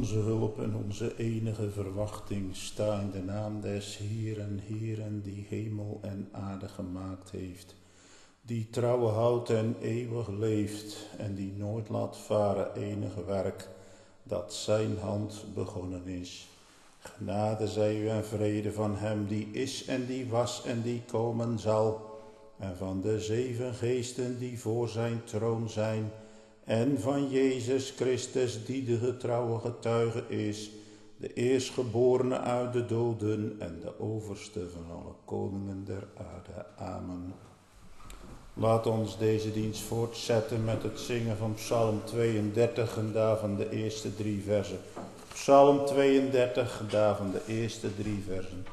onze hulp en onze enige verwachting. Sta in de naam des Heeren, Heeren, die hemel en aarde gemaakt heeft, die trouwe houdt en eeuwig leeft en die nooit laat varen enige werk dat zijn hand begonnen is. Genade zij u en vrede van hem die is en die was en die komen zal, en van de 7 geesten die voor zijn troon zijn, en van Jezus Christus die de getrouwe getuige is, de eerstgeborene uit de doden en de overste van alle koningen der aarde. Amen. Laat ons deze dienst voortzetten met het zingen van Psalm 32 en daarvan de eerste 3 versen. Psalm 32, daarvan de eerste 3 versen.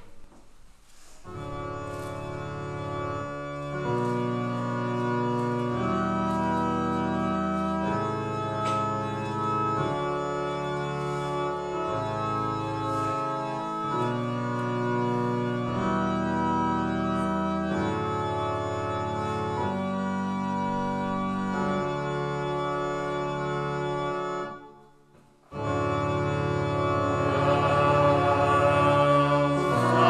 Amen.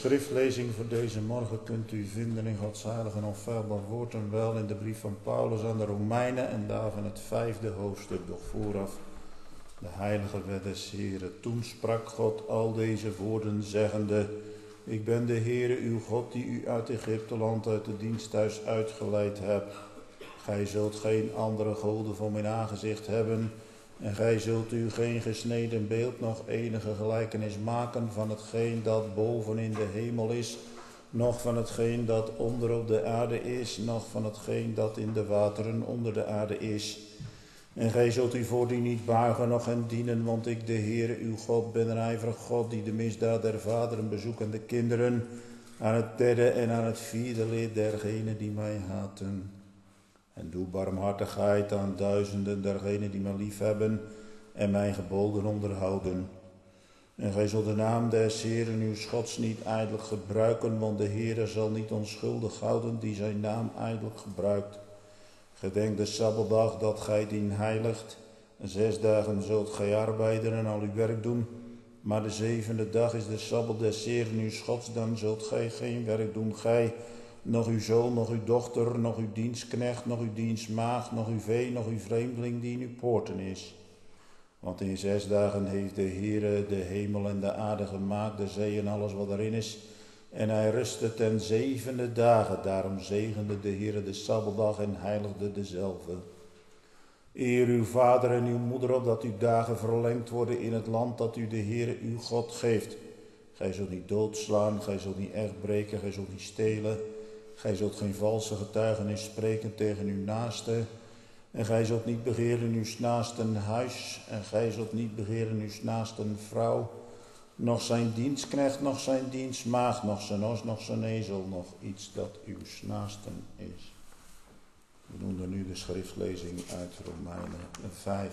schriftlezing voor deze morgen kunt u vinden in Gods heilige en onfeilbaar woord en wel in de brief van Paulus aan de Romeinen en daarvan het 5e hoofdstuk, doch vooraf de heilige wet des Heren. Toen sprak God al deze woorden zeggende: Ik ben de Heere uw God die u uit Egypteland uit de diensthuis uitgeleid hebt. Gij zult geen andere goden voor mijn aangezicht hebben en gij zult u geen gesneden beeld noch enige gelijkenis maken van hetgeen dat boven in de hemel is, noch van hetgeen dat onder op de aarde is, noch van hetgeen dat in de wateren onder de aarde is. En gij zult u voor die niet buigen noch hen dienen, want ik, de Heere uw God, ben een ijverig God die de misdaad der vaderen bezoekt en de kinderen aan het 3e en aan het 4e leert dergenen die mij haten. En doe barmhartigheid aan duizenden dergenen die mij lief hebben en mijn geboden onderhouden. En gij zult de naam des Heeren uw Gods niet ijdelijk gebruiken, want de Heere zal niet onschuldig houden die zijn naam ijdelijk gebruikt. Gedenk de Sabbatdag dat gij dien heiligt. 6 dagen zult gij arbeiden en al uw werk doen. Maar de 7e dag is de Sabbat des Heeren uw Gods, dan zult gij geen werk doen. Gij, nog uw zoon, nog uw dochter, nog uw dienstknecht, nog uw dienstmaagd, nog uw vee, nog uw vreemdeling die in uw poorten is. Want in 6 dagen heeft de Heere de hemel en de aarde gemaakt, de zee en alles wat erin is. En hij rustte ten 7e dagen, daarom zegende de Heere de Sabbatdag en heiligde dezelve. Eer uw vader en uw moeder op, dat uw dagen verlengd worden in het land dat u de Heere uw God geeft. Gij zult niet doodslaan, gij zult niet echt breken, gij zult niet stelen. Gij zult geen valse getuigenis spreken tegen uw naaste. En gij zult niet begeren uw naasten huis. En gij zult niet begeren uw naasten vrouw. Nog zijn dienstknecht, nog zijn dienstmaagd, nog zijn os, nog zijn ezel, nog iets dat uw naasten is. We doen er nu de schriftlezing uit Romeinen 5.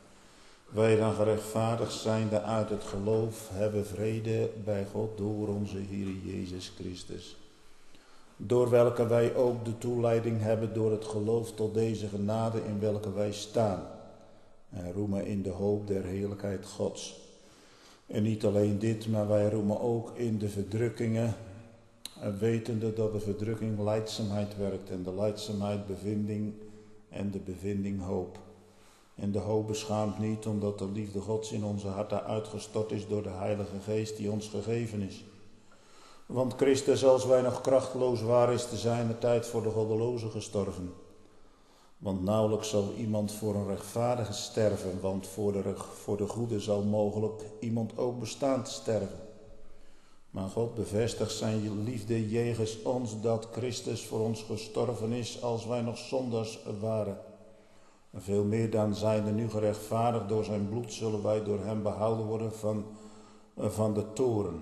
Wij dan gerechtvaardigd zijnde uit het geloof hebben vrede bij God door onze Heer Jezus Christus. Door welke wij ook de toeleiding hebben door het geloof tot deze genade in welke wij staan. En roemen in de hoop der heerlijkheid Gods. En niet alleen dit, maar wij roemen ook in de verdrukkingen, wetende dat de verdrukking lijdzaamheid werkt en de lijdzaamheid bevinding en de bevinding hoop. En de hoop beschaamt niet, omdat de liefde Gods in onze harten uitgestort is door de Heilige Geest die ons gegeven is. Want Christus, als wij nog krachteloos waren, is te zijner tijd voor de goddelozen gestorven. Want nauwelijks zal iemand voor een rechtvaardige sterven, want voor de goede zal mogelijk iemand ook bestaan te sterven. Maar God bevestigt zijn liefde jegens ons, dat Christus voor ons gestorven is, als wij nog zondaars waren. En veel meer dan zijnde nu gerechtvaardigd door zijn bloed, zullen wij door hem behouden worden van de toorn.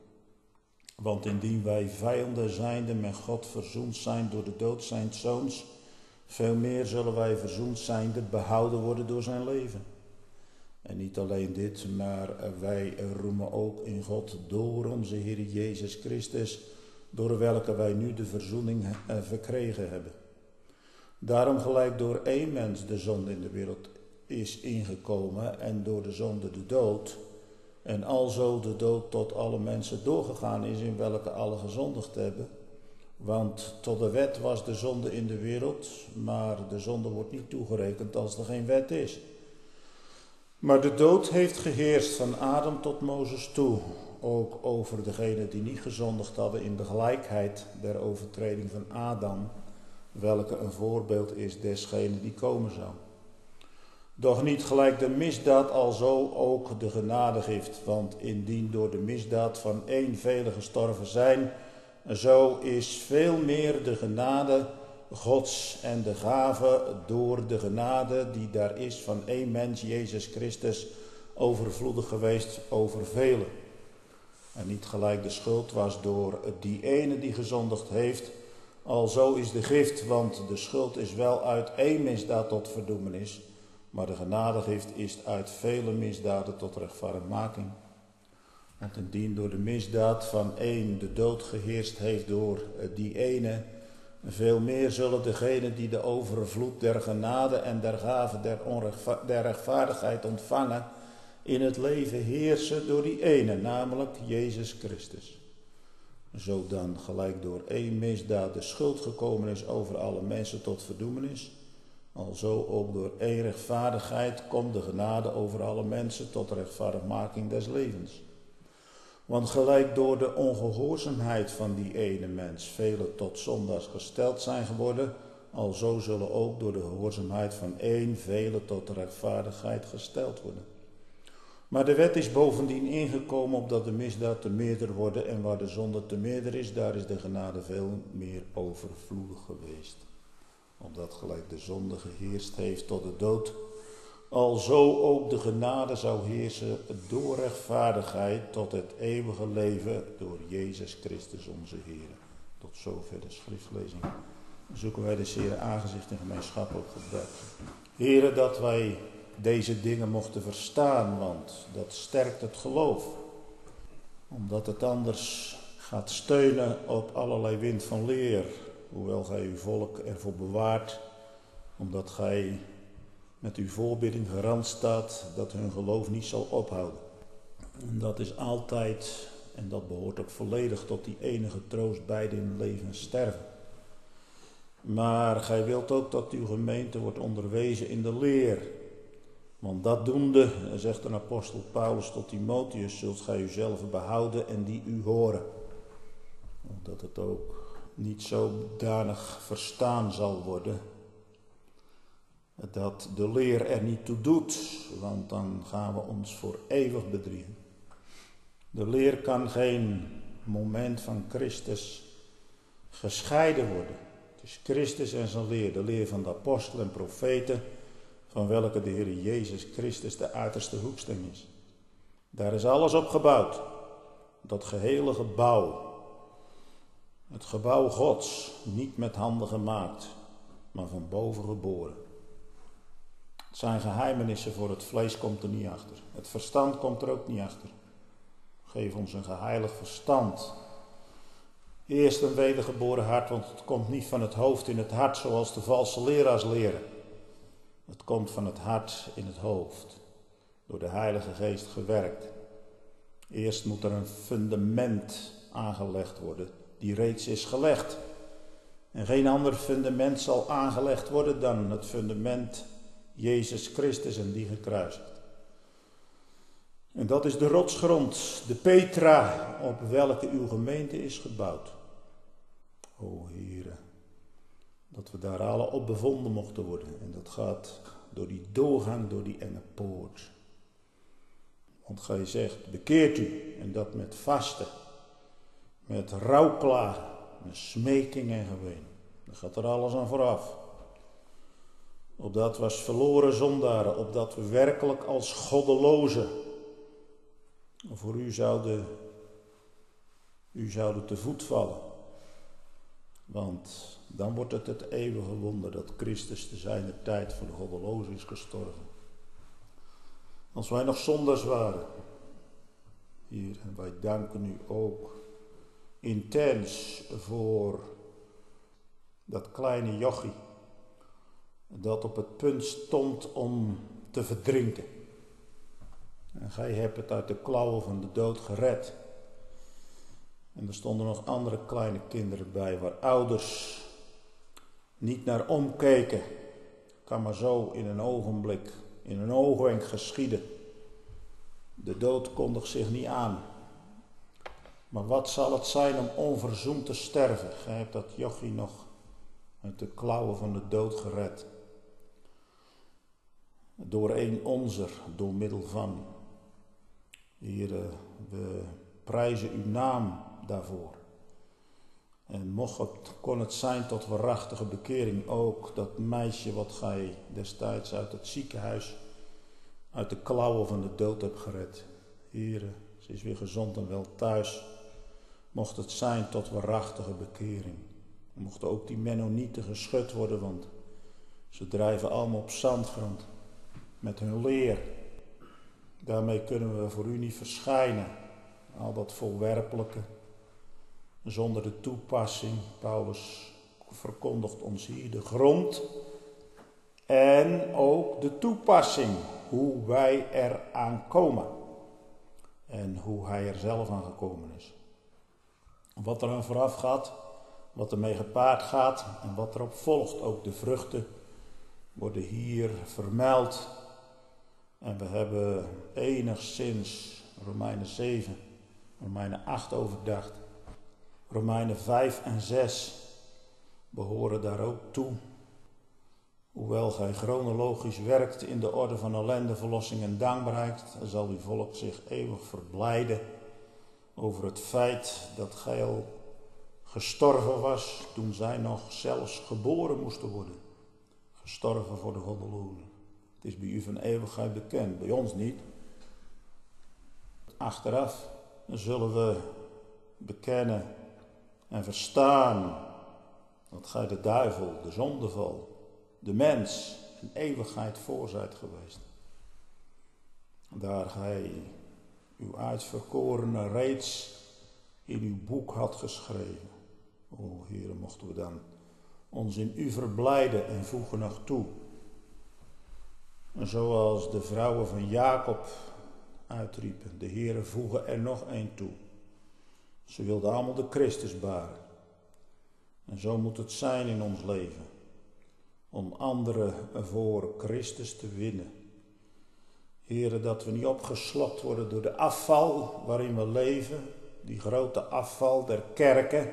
Want indien wij vijanden zijnde met God verzoend zijn door de dood zijns zoons, veel meer zullen wij verzoend zijnde behouden worden door zijn leven. En niet alleen dit, maar wij roemen ook in God door onze Heer Jezus Christus, door welke wij nu de verzoening verkregen hebben. Daarom gelijk door één mens de zonde in de wereld is ingekomen en door de zonde de dood, en alzo de dood tot alle mensen doorgegaan is, in welke alle gezondigd hebben. Want tot de wet was de zonde in de wereld, maar de zonde wordt niet toegerekend als er geen wet is. Maar de dood heeft geheerst van Adam tot Mozes toe, ook over degenen die niet gezondigd hadden in de gelijkheid der overtreding van Adam, welke een voorbeeld is desgene die komen zou. Doch niet gelijk de misdaad, alzo ook de genadegift, want indien door de misdaad van één velen gestorven zijn, zo is veel meer de genade Gods en de gave door de genade die daar is van één mens, Jezus Christus, overvloedig geweest over velen. En niet gelijk de schuld was door die ene die gezondigd heeft, alzo is de gift, want de schuld is wel uit één misdaad tot verdoemenis, maar de genadegift is uit vele misdaden tot rechtvaardigmaking. Want indien door de misdaad van één de dood geheerst heeft door die ene, veel meer zullen degenen die de overvloed der genade en der gave der rechtvaardigheid ontvangen, in het leven heersen door die ene, namelijk Jezus Christus. Zo dan gelijk door één misdaad de schuld gekomen is over alle mensen tot verdoemenis, alzo ook door één rechtvaardigheid komt de genade over alle mensen tot rechtvaardigmaking des levens. Want gelijk door de ongehoorzaamheid van die ene mens velen tot zondaars gesteld zijn geworden, alzo zullen ook door de gehoorzaamheid van één velen tot rechtvaardigheid gesteld worden. Maar de wet is bovendien ingekomen opdat de misdaad te meerder worden, en waar de zonde te meerder is, daar is de genade veel meer overvloedig geweest. Opdat gelijk de zonde geheerst heeft tot de dood, alzo ook de genade zou heersen door rechtvaardigheid tot het eeuwige leven door Jezus Christus onze Heer. Tot zover de schriftlezing. Zoeken wij de Heere aangezicht in gemeenschappelijk gebed. Heere, dat wij deze dingen mochten verstaan, want dat sterkt het geloof. Omdat het anders gaat steunen op allerlei wind van leer, hoewel gij uw volk ervoor bewaart, omdat gij met uw voorbidding garant staat dat hun geloof niet zal ophouden. En dat is altijd, en dat behoort ook volledig tot die enige troost, beide in het leven en sterven. Maar gij wilt ook dat uw gemeente wordt onderwezen in de leer. Want dat doende, zegt een apostel Paulus tot Timotheus, zult gij uzelf behouden en die u horen. Omdat het ook niet zodanig verstaan zal worden dat de leer er niet toe doet, want dan gaan we ons voor eeuwig bedriegen. De leer kan geen moment van Christus gescheiden worden. Het is Christus en zijn leer, de leer van de apostelen en profeten, van welke de Heer Jezus Christus de uiterste hoeksteen is. Daar is alles op gebouwd. Dat gehele gebouw. Het gebouw Gods, niet met handen gemaakt, maar van boven geboren. Het zijn geheimenissen, voor het vlees komt er niet achter. Het verstand komt er ook niet achter. Geef ons een geheilig verstand. Eerst een wedergeboren hart, want het komt niet van het hoofd in het hart zoals de valse leraars leren. Het komt van het hart in het hoofd, door de Heilige Geest gewerkt. Eerst moet er een fundament aangelegd worden, die reeds is gelegd. En geen ander fundament zal aangelegd worden dan het fundament Jezus Christus en die gekruisigd. En dat is de rotsgrond, de Petra, op welke uw gemeente is gebouwd. O Heere, dat we daar alle op bevonden mochten worden. En dat gaat door die doorgang, door die enge poort. Want gij zegt, bekeert u, en dat met vasten, met rouwklagen, met smeking en geween. Dan gaat er alles aan vooraf. Opdat we als verloren zondaren, opdat we werkelijk als goddelozen voor u zouden te voet vallen. Want dan wordt het het eeuwige wonder dat Christus te zijner tijd voor de goddelozen is gestorven. Als wij nog zondaars waren, Heer, en wij danken u ook intens voor dat kleine jochie dat op het punt stond om te verdrinken. En gij hebt het uit de klauwen van de dood gered. En er stonden nog andere kleine kinderen bij, waar ouders niet naar omkeken. Kan maar zo in een ogenblik, in een oogwenk geschieden. De dood kondigt zich niet aan. Maar wat zal het zijn om onverzoend te sterven? Gij hebt dat jochie nog uit de klauwen van de dood gered. Door een onzer, door middel van. Heere, we prijzen uw naam daarvoor. En kon het zijn tot waarachtige bekering ook, dat meisje wat gij destijds uit het ziekenhuis, uit de klauwen van de dood hebt gered. Heere, ze is weer gezond en wel thuis. Mocht het zijn tot waarachtige bekering. Mochten ook die Mennonieten geschud worden, want ze drijven allemaal op zandgrond met hun leer. Daarmee kunnen we voor u niet verschijnen. Al dat voorwerpelijke, zonder de toepassing. Paulus verkondigt ons hier de grond en ook de toepassing. Hoe wij eraan komen en hoe hij er zelf aan gekomen is. Wat er aan vooraf gaat, wat ermee gepaard gaat en wat erop volgt. Ook de vruchten worden hier vermeld. En we hebben enigszins Romeinen 7, Romeinen 8 overdacht. Romeinen 5 en 6 behoren daar ook toe. Hoewel gij chronologisch werkt in de orde van ellende, verlossing en dankbaarheid, zal uw volk zich eeuwig verblijden over het feit dat gij al gestorven was toen zij nog zelfs geboren moesten worden. Gestorven voor de goddelozen. Het is bij u van eeuwigheid bekend, bij ons niet. Achteraf zullen we bekennen en verstaan dat gij de duivel, de zondeval, de mens een eeuwigheid voor zijt geweest. Daar gij uw uitverkorene reeds in uw boek had geschreven. O Heere, mochten we dan ons in u verblijden en voegen nog toe. En zoals de vrouwen van Jacob uitriepen, de Heere voegen er nog één toe. Ze wilden allemaal de Christus baren. En zo moet het zijn in ons leven. Om anderen voor Christus te winnen. Heere, dat we niet opgeslokt worden door de afval waarin we leven. Die grote afval der kerken.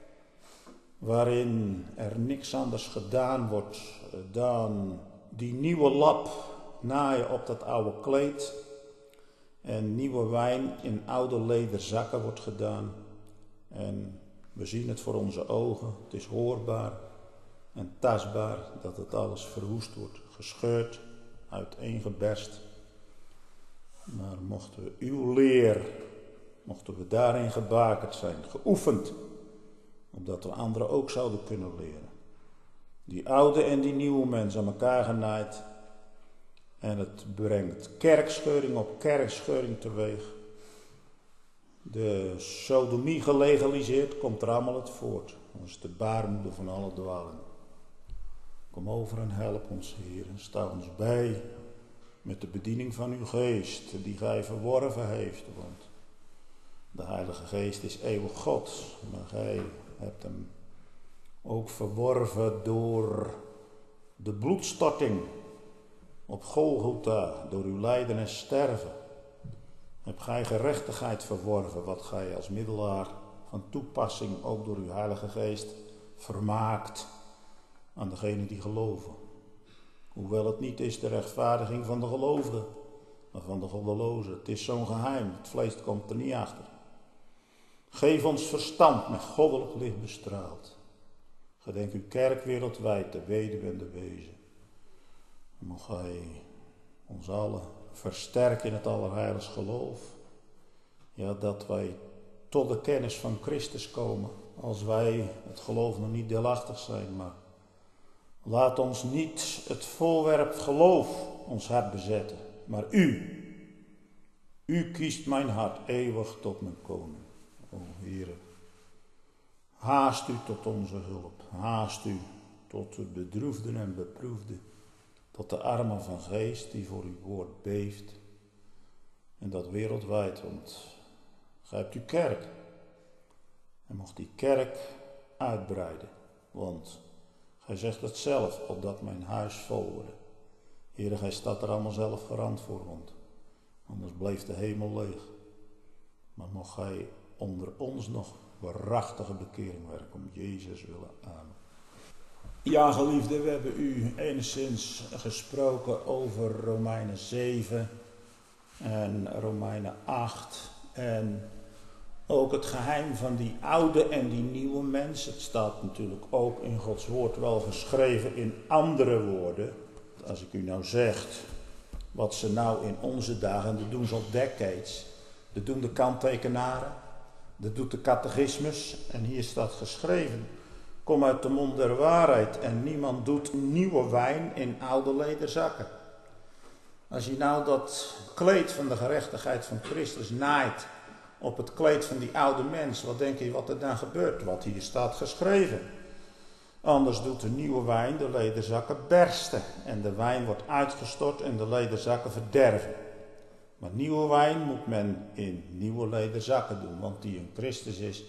Waarin er niks anders gedaan wordt dan die nieuwe lap naaien op dat oude kleed. En nieuwe wijn in oude lederzakken wordt gedaan. En we zien het voor onze ogen. Het is hoorbaar en tastbaar dat het alles verwoest wordt, gescheurd, uiteengeberst. Maar mochten we uw leer, mochten we daarin gebakerd zijn, geoefend, opdat we anderen ook zouden kunnen leren. Die oude en die nieuwe mens aan elkaar genaaid. En het brengt kerkscheuring op kerkscheuring teweeg. De sodomie gelegaliseerd, komt er allemaal het voort. Dat is de baarmoeder van alle dwalingen. Kom over en help ons, Heer, en sta ons bij met de bediening van uw geest, die gij verworven heeft. Want de Heilige Geest is eeuwig God, maar gij hebt hem ook verworven door de bloedstorting op Golgotha, door uw lijden en sterven. Heb gij gerechtigheid verworven, wat gij als middelaar van toepassing ook door uw Heilige Geest vermaakt aan degenen die geloven. Hoewel het niet is de rechtvaardiging van de gelovigen, maar van de goddelozen. Het is zo'n geheim, het vlees komt er niet achter. Geef ons verstand met goddelijk licht bestraald. Gedenk uw kerk wereldwijd, de weduwe en de wezen. Mocht gij ons allen versterken in het allerheiligst geloof. Ja, dat wij tot de kennis van Christus komen. Als wij het geloof nog niet deelachtig zijn. Maar laat ons niet het voorwerp geloof ons hart bezetten. Maar u. U kiest mijn hart eeuwig tot mijn koning. O Heere. Haast u tot onze hulp. Haast u tot de bedroefden en beproefden. Tot de armen van geest die voor uw woord beeft. En dat wereldwijd, want gij hebt uw kerk. En mocht die kerk uitbreiden. Want gij zegt het zelf, opdat mijn huis vol wordt. Heere, gij staat er allemaal zelf garant voor, want anders bleef de hemel leeg. Maar mocht gij onder ons nog waarachtige bekering werken, om Jezus willen. Amen. Ja, geliefde, we hebben u enigszins gesproken over Romeinen 7 en Romeinen 8 en ook het geheim van die oude en die nieuwe mens. Het staat natuurlijk ook in Gods woord wel geschreven in andere woorden. Als ik u nou zeg wat ze nou in onze dagen, dat doen ze al decades, dat doen de kanttekenaren, dat doet de catechismus en hier staat geschreven. Kom uit de mond der waarheid en niemand doet nieuwe wijn in oude lederzakken. Als je nou dat kleed van de gerechtigheid van Christus naait op het kleed van die oude mens, wat denk je wat er dan gebeurt? Wat hier staat geschreven. Anders doet de nieuwe wijn de lederzakken bersten en de wijn wordt uitgestort en de lederzakken verderven. Maar nieuwe wijn moet men in nieuwe lederzakken doen, want die in Christus is,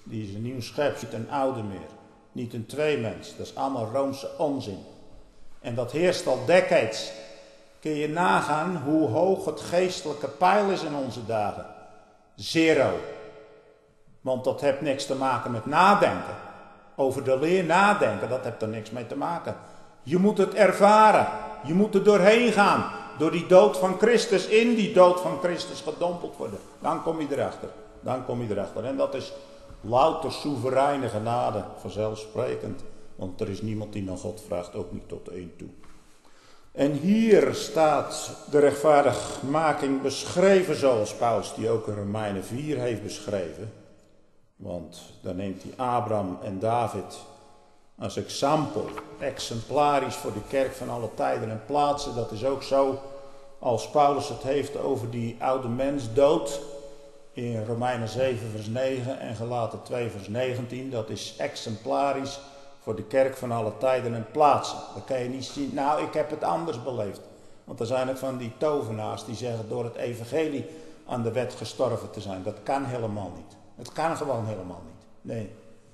Die is een nieuw schep, niet een oude meer. Niet een tweemens. Dat is allemaal Roomse onzin. En dat heerst al decades. Kun je nagaan hoe hoog het geestelijke peil is in onze dagen? 0. Want dat heeft niks te maken met nadenken. Over de leer nadenken, dat heeft er niks mee te maken. Je moet het ervaren. Je moet er doorheen gaan. Door die dood van Christus, in die dood van Christus gedompeld worden. Dan kom je erachter. Dan kom je erachter. En dat is louter soevereine genade, vanzelfsprekend. Want er is niemand die naar God vraagt, ook niet tot één toe. En hier staat de rechtvaardigmaking beschreven zoals Paulus die ook in Romeinen 4 heeft beschreven. Want dan neemt hij Abraham en David als exemplarisch voor de kerk van alle tijden en plaatsen. Dat is ook zo als Paulus het heeft over die oude mens dood in Romeinen 7 vers 9 en Galaten 2 vers 19. Dat is exemplarisch voor de kerk van alle tijden en plaatsen. Dan kan je niet zien, nou ik heb het anders beleefd. Want er zijn ook van die tovenaars die zeggen door het evangelie aan de wet gestorven te zijn. Dat kan helemaal niet. Het kan gewoon helemaal niet. Nee.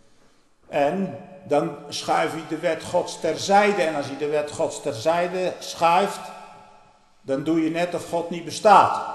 En dan schuif je de wet Gods terzijde. En als je de wet Gods terzijde schuift, dan doe je net of God niet bestaat.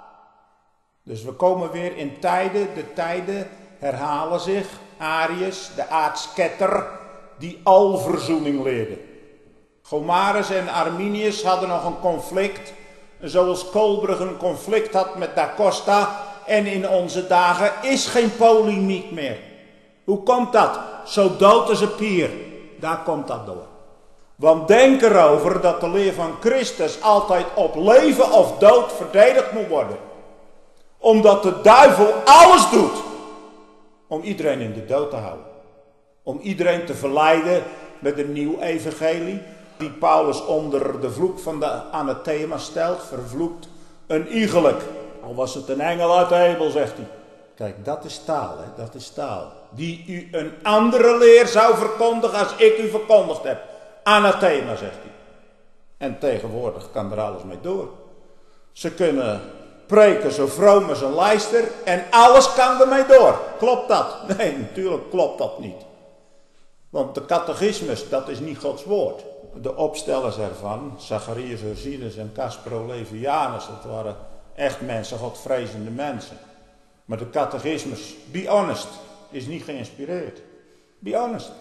Dus we komen weer in tijden, de tijden herhalen zich. Arius, de aartsketter, die alverzoening leerde. Gomarus en Arminius hadden nog een conflict. Zoals Koolbrugge een conflict had met Da Costa. En in onze dagen is geen polemiek meer. Hoe komt dat? Zo dood als een pier. Daar komt dat door. Want denk erover dat de leer van Christus altijd op leven of dood verdedigd moet worden. Omdat de duivel alles doet om iedereen in de dood te houden. Om iedereen te verleiden met een nieuw evangelie. Die Paulus onder de vloek van de anathema stelt. Vervloekt een iegelijk. Al was het een engel uit de hemel, zegt hij. Kijk, dat is taal, hè? Dat is taal. Die u een andere leer zou verkondigen als ik u verkondigd heb. Anathema, zegt hij. En tegenwoordig kan er alles mee door. Ze kunnen preken zo vroom als een lijster en alles kan ermee door. Klopt dat? Nee, natuurlijk klopt dat niet. Want de catechismus, dat is niet Gods woord. De opstellers ervan, Zacharias Ursinus en Caspar Olevianus, dat waren echt mensen, Godvrezende mensen. Maar de catechismus, be honest, is niet geïnspireerd. Be honest.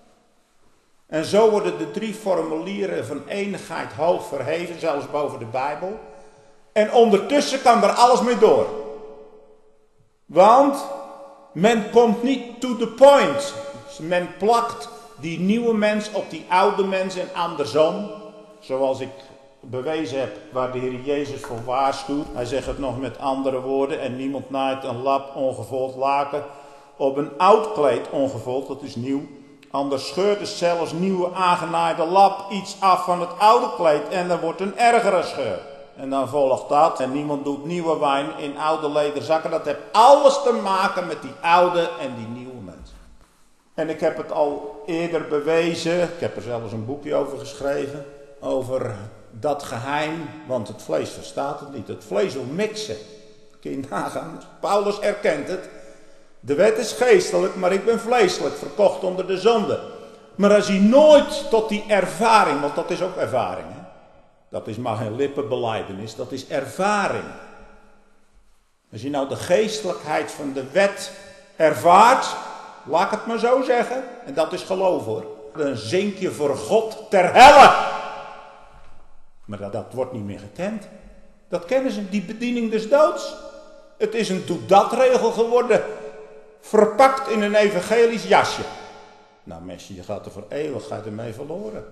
En zo worden de 3 formulieren van enigheid hoog verheven, zelfs boven de Bijbel. En ondertussen kan er alles mee door. Want men komt niet to the point. Men plakt die nieuwe mens op die oude mens en andersom. Zoals ik bewezen heb waar de Heer Jezus voor waarschuwt. Hij zegt het nog met andere woorden. En niemand naait een lap ongevold laken op een oud kleed ongevold. Dat is nieuw. Anders scheurt er zelfs nieuwe aangenaaide lap iets af van het oude kleed. En dan wordt een ergere scheur. En dan volgt dat. En niemand doet nieuwe wijn in oude lederzakken. Dat heeft alles te maken met die oude en die nieuwe mens. En ik heb het al eerder bewezen. Ik heb er zelfs een boekje over geschreven. Over dat geheim. Want het vlees verstaat het niet. Het vlees wil mixen. Kun je nagaan. Paulus erkent het. De wet is geestelijk, maar ik ben vleeselijk. Verkocht onder de zonde. Maar als hij nooit tot die ervaring. Want dat is ook ervaring. Hè? Dat is maar geen lippenbelijdenis. Dat is ervaring. Als je nou de geestelijkheid van de wet ervaart. Laat ik het maar zo zeggen. En dat is geloof hoor. Dan zink je voor God ter helle. Maar dat wordt niet meer gekend. Dat kennen ze, die bediening des doods. Het is een doe-dat-regel geworden. Verpakt in een evangelisch jasje. Nou mensen, je gaat er voor eeuwigheid mee verloren.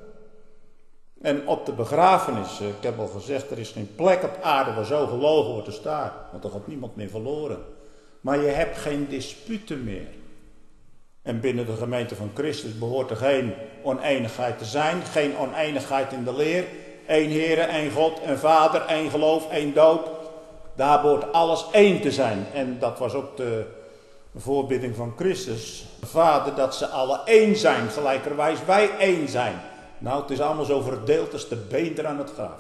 En op de begrafenis, ik heb al gezegd, er is geen plek op aarde waar zo gelogen wordt als daar. Want er gaat niemand meer verloren. Maar je hebt geen disputen meer. En binnen de gemeente van Christus behoort er geen oneenigheid te zijn. Geen oneenigheid in de leer. Eén Heere, één God, één Vader, één geloof, één doop. Daar behoort alles één te zijn. En dat was ook de voorbidding van Christus. Vader, dat ze alle één zijn, gelijkerwijs wij één zijn. Nou, het is allemaal zo verdeeld als de beender aan het graf.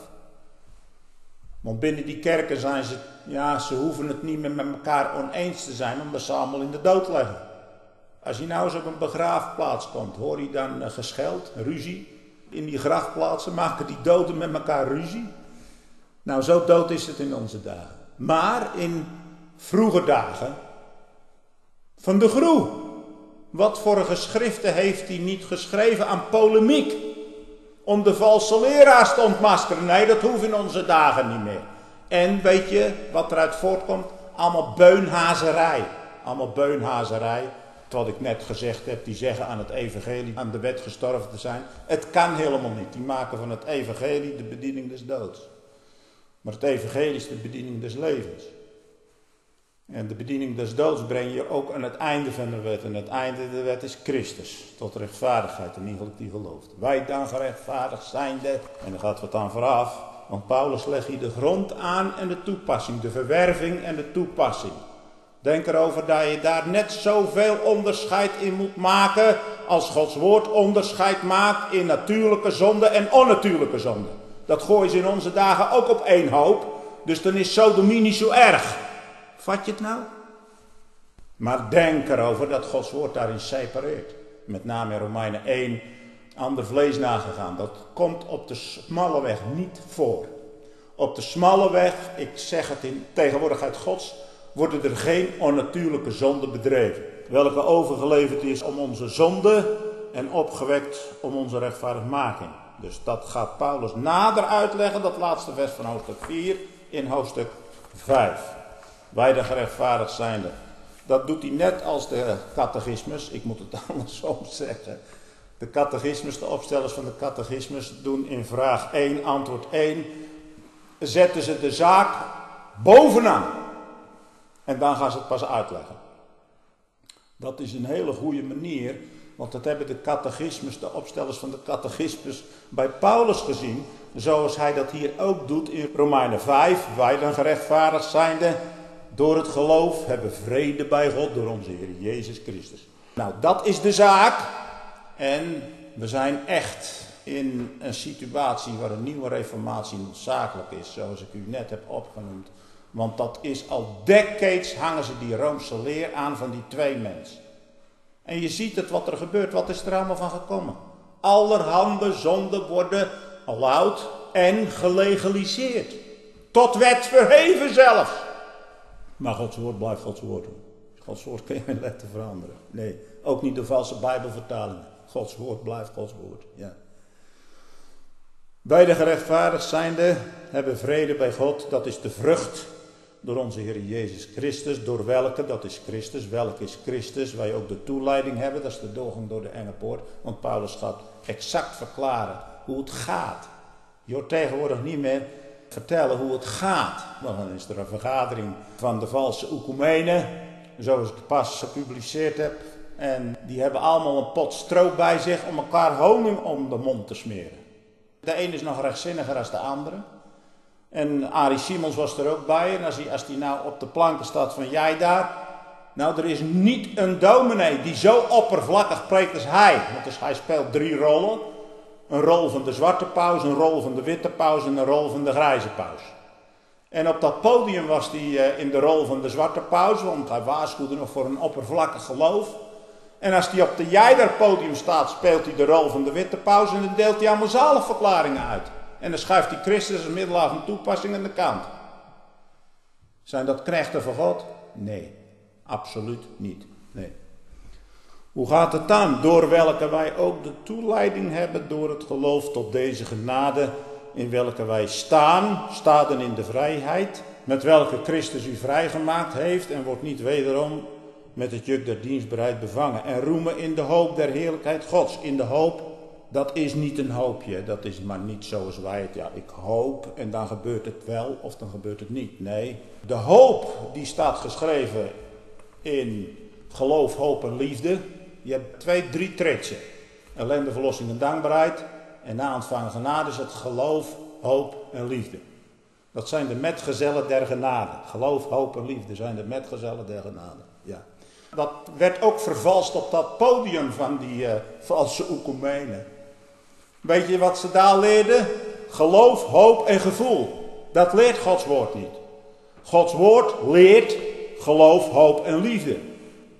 Want binnen die kerken zijn ze, ja, ze hoeven het niet meer met elkaar oneens te zijn, omdat ze allemaal in de dood leggen. Als je nou eens op een begraafplaats komt, hoor je dan gescheld, ruzie? In die grafplaatsen maken die doden met elkaar ruzie. Nou, zo dood is het in onze dagen. Maar in vroege dagen van de Groe. Wat voor geschriften heeft hij niet geschreven aan polemiek? Om de valse leraars te ontmaskeren. Nee, dat hoeft in onze dagen niet meer. En weet je wat eruit voortkomt? Allemaal beunhazerij. Allemaal beunhazerij. Wat ik net gezegd heb, die zeggen aan het evangelie, aan de wet gestorven te zijn. Het kan helemaal niet. Die maken van het evangelie de bediening des doods. Maar het evangelie is de bediening des levens. En de bediening des doods breng je ook aan het einde van de wet. En het einde van de wet is Christus. Tot rechtvaardigheid en iedereen die gelooft. Wij dan gerechtvaardigd zijnde. En dan gaat het dan vooraf. Want Paulus legt hier de grond aan en de toepassing. De verwerving en de toepassing. Denk erover dat je daar net zoveel onderscheid in moet maken. Als Gods woord onderscheid maakt in natuurlijke zonde en onnatuurlijke zonde. Dat gooien ze in onze dagen ook op één hoop. Dus dan is sodomie niet zo erg. Vat je het nou? Maar denk erover dat Gods woord daarin separeert. Met name in Romeinen 1, ander vlees nagegaan. Dat komt op de smalle weg niet voor. Op de smalle weg, ik zeg het in tegenwoordigheid Gods, worden er geen onnatuurlijke zonden bedreven. Welke overgeleverd is om onze zonde en opgewekt om onze rechtvaardigmaking. Dus dat gaat Paulus nader uitleggen, dat laatste vers van hoofdstuk 4 in hoofdstuk 5. Wij de gerechtvaardigd zijnde. Dat doet hij net als de catechismus, ik moet het andersom zeggen. De catechismus, de opstellers van de catechismus doen in vraag 1, antwoord 1, zetten ze de zaak bovenaan. En dan gaan ze het pas uitleggen. Dat is een hele goede manier, want dat hebben de catechismus, de opstellers van de catechismus bij Paulus gezien. Zoals hij dat hier ook doet in Romeinen 5. Wij dan gerechtvaardigd zijnde door het geloof hebben vrede bij God door onze Heer Jezus Christus. Nou, dat is de zaak. En we zijn echt in een situatie waar een nieuwe reformatie noodzakelijk is, zoals ik u net heb opgenoemd. Want dat is al decades hangen ze die Roomse leer aan van die twee mensen. En je ziet het wat er gebeurt. Wat is er allemaal van gekomen? Allerhande zonden worden allowed en gelegaliseerd. Tot wet verheven zelfs. Maar Gods woord blijft Gods woord. Gods woord kun je geen letter veranderen. Nee, ook niet de valse Bijbelvertalingen. Gods woord blijft Gods woord. Ja. Wij de gerechtvaardigd zijnde hebben vrede bij God. Dat is de vrucht door onze Heer Jezus Christus. Door welke? Dat is Christus. Welk is Christus? Wij ook de toeleiding hebben. Dat is de doorgang door de enge poort. Want Paulus gaat exact verklaren hoe het gaat. Je hoort tegenwoordig niet meer vertellen hoe het gaat. Want dan is er een vergadering van de valse oekumenen. Zoals ik pas gepubliceerd heb. En die hebben allemaal een pot stro bij zich om elkaar honing om de mond te smeren. De een is nog rechtzinniger dan de andere. En Arie Simons was er ook bij. En als hij nou op de planken staat van jij daar. Nou, er is niet een dominee die zo oppervlakkig preekt als hij. Want dus hij speelt 3 rollen. Een rol van de zwarte paus, een rol van de witte paus en een rol van de grijze paus. En op dat podium was hij in de rol van de zwarte paus. Want hij waarschuwde nog voor een oppervlakkig geloof. En als hij op de Jijder-podium staat, speelt hij de rol van de witte paus en dan deelt hij allemaal zaligverklaringen uit. En dan schuift hij Christus als middelaar van toepassing aan de kant. Zijn dat knechten van God? Nee, absoluut niet. Nee. Hoe gaat het dan? Door welke wij ook de toeleiding hebben door het geloof tot deze genade in welke wij staden in de vrijheid, met welke Christus u vrijgemaakt heeft en wordt niet wederom met het juk der dienstbaarheid bevangen. En roemen in de hoop der heerlijkheid Gods. In de hoop, dat is niet een hoopje. Dat is maar niet zoals wij het. Ja, ik hoop en dan gebeurt het wel of dan gebeurt het niet. Nee, de hoop die staat geschreven in geloof, hoop en liefde. Je hebt 3 tretsen. Ellende, verlossing en dankbaarheid. En na ontvangen genade is het geloof, hoop en liefde. Dat zijn de metgezellen der genade. Geloof, hoop en liefde zijn de metgezellen der genade. Ja. Dat werd ook vervalst op dat podium van die valse oekumenen. Weet je wat ze daar leerden? Geloof, hoop en gevoel. Dat leert Gods woord niet. Gods woord leert geloof, hoop en liefde.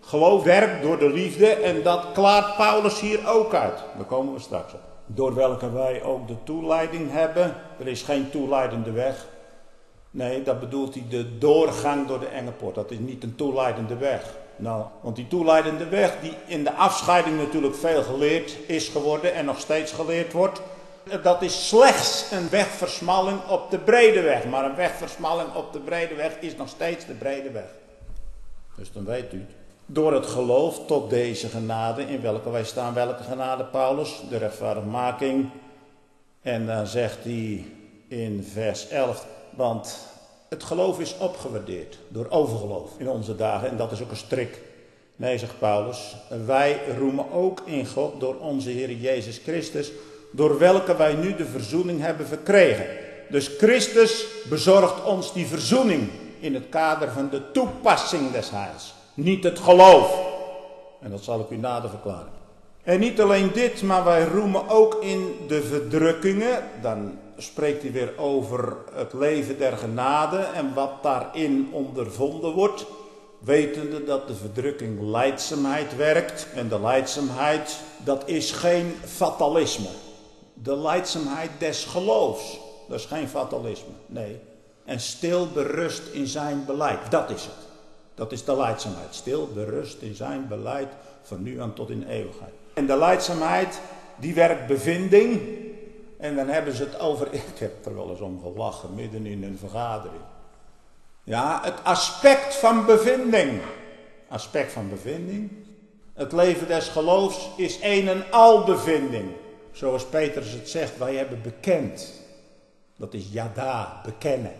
Geloof werkt door de liefde en dat klaart Paulus hier ook uit. Daar komen we straks op. Door welke wij ook de toeleiding hebben. Er is geen toeleidende weg. Nee, dat bedoelt hij de doorgang door de enge poort. Dat is niet een toeleidende weg. Nou, want die toeleidende weg die in de afscheiding natuurlijk veel geleerd is geworden en nog steeds geleerd wordt. Dat is slechts een wegversmalling op de brede weg. Maar een wegversmalling op de brede weg is nog steeds de brede weg. Dus dan weet u het. Door het geloof tot deze genade in welke wij staan. Welke genade, Paulus? De rechtvaardigmaking. En dan zegt hij in vers 11. Want het geloof is opgewaardeerd door overgeloof in onze dagen. En dat is ook een strik. Nee, zegt Paulus. Wij roemen ook in God door onze Heer Jezus Christus. Door welke wij nu de verzoening hebben verkregen. Dus Christus bezorgt ons die verzoening in het kader van de toepassing des heils. Niet het geloof. En dat zal ik u nader verklaren. En niet alleen dit, maar wij roemen ook in de verdrukkingen. Dan spreekt hij weer over het leven der genade en wat daarin ondervonden wordt. Wetende dat de verdrukking lijdzaamheid werkt. En de lijdzaamheid, dat is geen fatalisme. De lijdzaamheid des geloofs, dat is geen fatalisme, nee. En stil berust in zijn beleid, dat is het. Dat is de lijdzaamheid, stil berust in zijn beleid van nu aan tot in eeuwigheid. En de lijdzaamheid, die werkt bevinding. En dan hebben ze het over, ik heb er wel eens om gelachen, midden in een vergadering. Ja, het aspect van bevinding. Aspect van bevinding. Het leven des geloofs is een en al bevinding. Zoals Petrus het zegt, wij hebben bekend. Dat is yada, bekennen.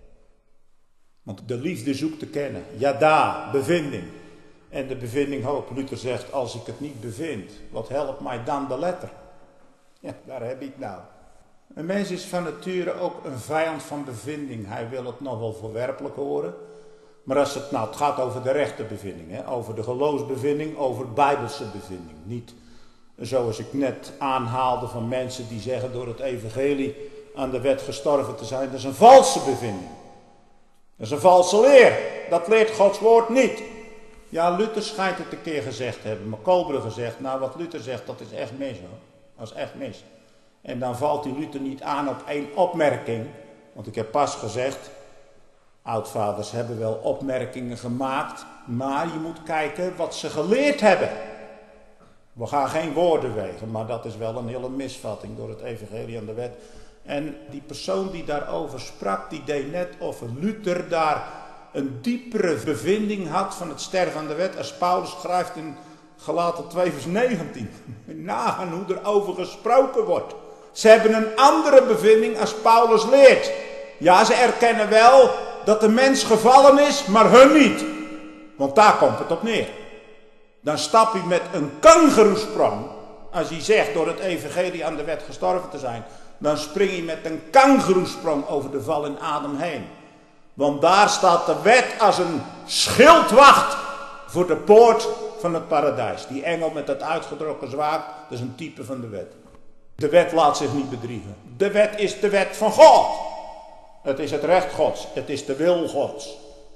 Want de liefde zoekt te kennen. Yada, bevinding. En de bevinding hoop. Luther zegt, als ik het niet bevind, wat helpt mij dan de letter? Ja, daar heb ik het nou. Een mens is van nature ook een vijand van bevinding. Hij wil het nog wel verwerpelijk horen. Maar als het gaat over de rechte bevinding. Hè, over de geloofsbevinding, over bijbelse bevinding. Niet zoals ik net aanhaalde van mensen die zeggen door het evangelie aan de wet gestorven te zijn. Dat is een valse bevinding. Dat is een valse leer. Dat leert Gods woord niet. Ja, Luther schijnt het een keer gezegd te hebben. Maar Kolbrugge zegt, nou wat Luther zegt, dat is echt mis hoor. Dat is echt mis. En dan valt die Luther niet aan op één opmerking. Want ik heb pas gezegd, oudvaders hebben wel opmerkingen gemaakt. Maar je moet kijken wat ze geleerd hebben. We gaan geen woorden wegen, maar dat is wel een hele misvatting door het evangelie aan de wet. En die persoon die daarover sprak, die deed net of Luther daar een diepere bevinding had van het sterven aan de wet. Als Paulus schrijft in Galaten 2 vers 19. Nagaan hoe er over gesproken wordt. Ze hebben een andere bevinding als Paulus leert. Ja, ze erkennen wel dat de mens gevallen is, maar hun niet. Want daar komt het op neer. Dan stap je met een kangoeroesprong. Als hij zegt door het evangelie aan de wet gestorven te zijn. Dan spring je met een kangoeroesprong over de val in Adam heen. Want daar staat de wet als een schildwacht voor de poort van het paradijs. Die engel met het uitgetrokken zwaard, dat is een type van de wet. De wet laat zich niet bedriegen. De wet is de wet van God. Het is het recht Gods. Het is de wil Gods.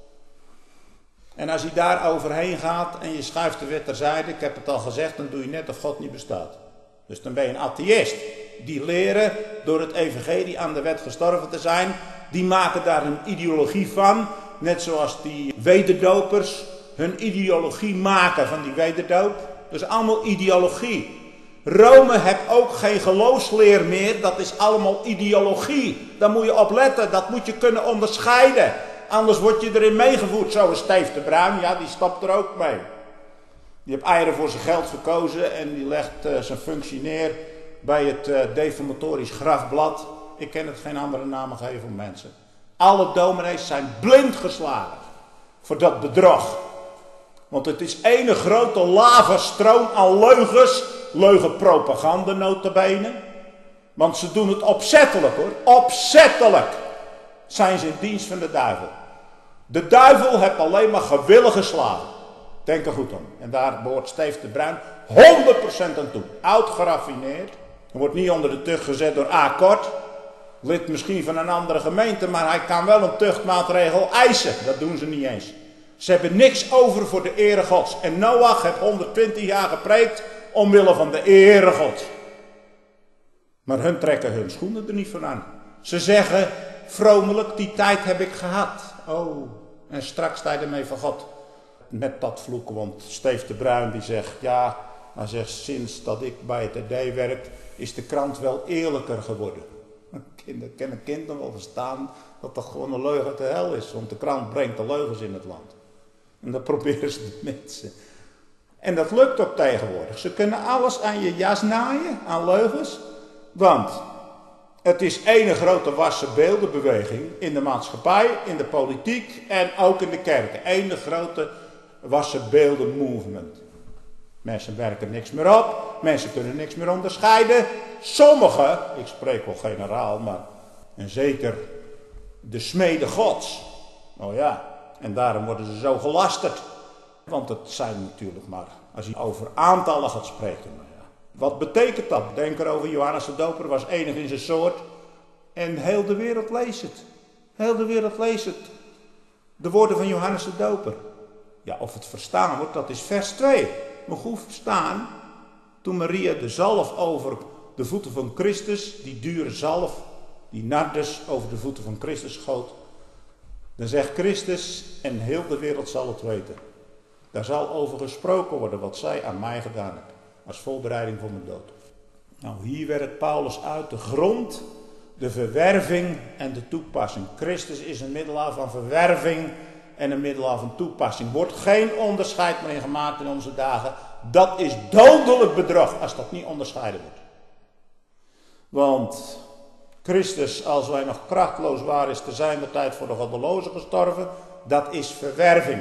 En als je daar overheen gaat en je schuift de wet terzijde, ik heb het al gezegd, dan doe je net of God niet bestaat. Dus dan ben je een atheïst. Die leren door het evangelie aan de wet gestorven te zijn. Die maken daar een ideologie van. Net zoals die wederdopers hun ideologie maken van die wederdoop. Dat is allemaal ideologie. Rome heeft ook geen geloofsleer meer. Dat is allemaal ideologie. Daar moet je op letten. Dat moet je kunnen onderscheiden. Anders word je erin meegevoerd. Zoals Steef de Bruin. Ja, die stapt er ook mee. Die heeft eieren voor zijn geld gekozen. En die legt zijn functie neer bij het defamatorisch grafblad. Ik kan het geen andere namen geven voor mensen. Alle dominees zijn blind geslagen voor dat bedrog. Want het is ene grote lavastroom aan leugens. Leugenpropaganda notabene. Want ze doen het opzettelijk hoor. Opzettelijk zijn ze in dienst van de duivel. De duivel heeft alleen maar gewillige slaven. Denk er goed aan. En daar behoort Steef de Bruin 100% aan toe. Oud geraffineerd. Hij wordt niet onder de tucht gezet door A. Kort. Lid misschien van een andere gemeente. Maar hij kan wel een tuchtmaatregel eisen. Dat doen ze niet eens. Ze hebben niks over voor de ere Gods. En Noach heeft 120 jaar gepreekt omwille van de ere God. Maar hun trekken hun schoenen er niet van aan. Ze zeggen, vromelijk, die tijd heb ik gehad. Oh, en straks sta je ermee van God. Met dat vloeken, want Steef de Bruin die zegt, ja, hij zegt, sinds dat ik bij het RD werk, is de krant wel eerlijker geworden. Kan een kind nog wel verstaan dat dat gewoon een leugen te hel is. Want de krant brengt de leugens in het land. En dat proberen ze de mensen. En dat lukt ook tegenwoordig. Ze kunnen alles aan je jas naaien, aan leugens. Want het is één grote wassen beeldenbeweging in de maatschappij, in de politiek en ook in de kerken. Eén grote wassen beelden movement. Mensen werken niks meer op, mensen kunnen niks meer onderscheiden. Sommigen, ik spreek wel generaal, maar en zeker de smeden Gods. Oh ja, en daarom worden ze zo gelasterd. Want het zijn natuurlijk maar, als je over aantallen gaat spreken. Nou ja. Wat betekent dat? Denk erover, Johannes de Doper was enig in zijn soort. En heel de wereld leest het. Heel de wereld leest het. De woorden van Johannes de Doper. Ja, of het verstaan wordt, dat is vers 2. Maar goed verstaan, toen Maria de zalf over de voeten van Christus, die dure zalf, die nardus over de voeten van Christus schoot. Dan zegt Christus, en heel de wereld zal het weten. Daar zal over gesproken worden wat zij aan mij gedaan hebben. Als voorbereiding voor mijn dood. Nou, hier werkt Paulus uit de grond, de verwerving en de toepassing. Christus is een middelaar van verwerving en een middelaar van toepassing. Wordt geen onderscheid meer gemaakt in onze dagen. Dat is dodelijk bedrog als dat niet onderscheiden wordt. Want Christus, als wij nog krachtloos waren, is te zijn de tijd voor de goddelozen gestorven. Dat is verwerving.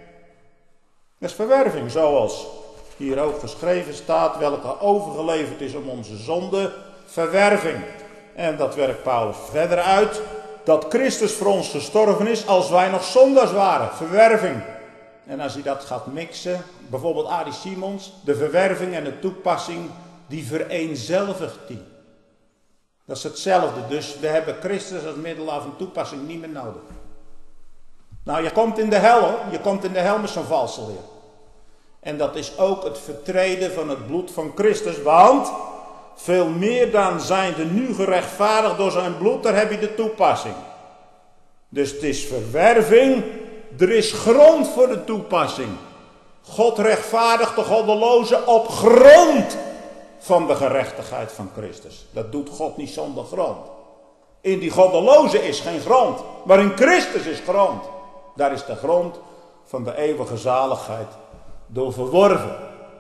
Dat is verwerving, zoals hier ook geschreven staat, welke overgeleverd is om onze zonde, verwerving. En dat werkt Paulus verder uit, dat Christus voor ons gestorven is als wij nog zondaars waren, verwerving. En als je dat gaat mixen, bijvoorbeeld Adi Simons, de verwerving en de toepassing, die vereenzelvigt die. Dat is hetzelfde, dus we hebben Christus als middelaar van toepassing niet meer nodig. Nou, je komt in de hel hoor, je komt in de hel met zo'n valse leer. En dat is ook het vertreden van het bloed van Christus, want veel meer dan zijnde nu gerechtvaardigd door zijn bloed, daar heb je de toepassing. Dus het is verwerving, er is grond voor de toepassing. God rechtvaardigt de goddelozen op grond van de gerechtigheid van Christus. Dat doet God niet zonder grond. In die goddeloze is geen grond, maar in Christus is grond. Daar is de grond van de eeuwige zaligheid door verworven.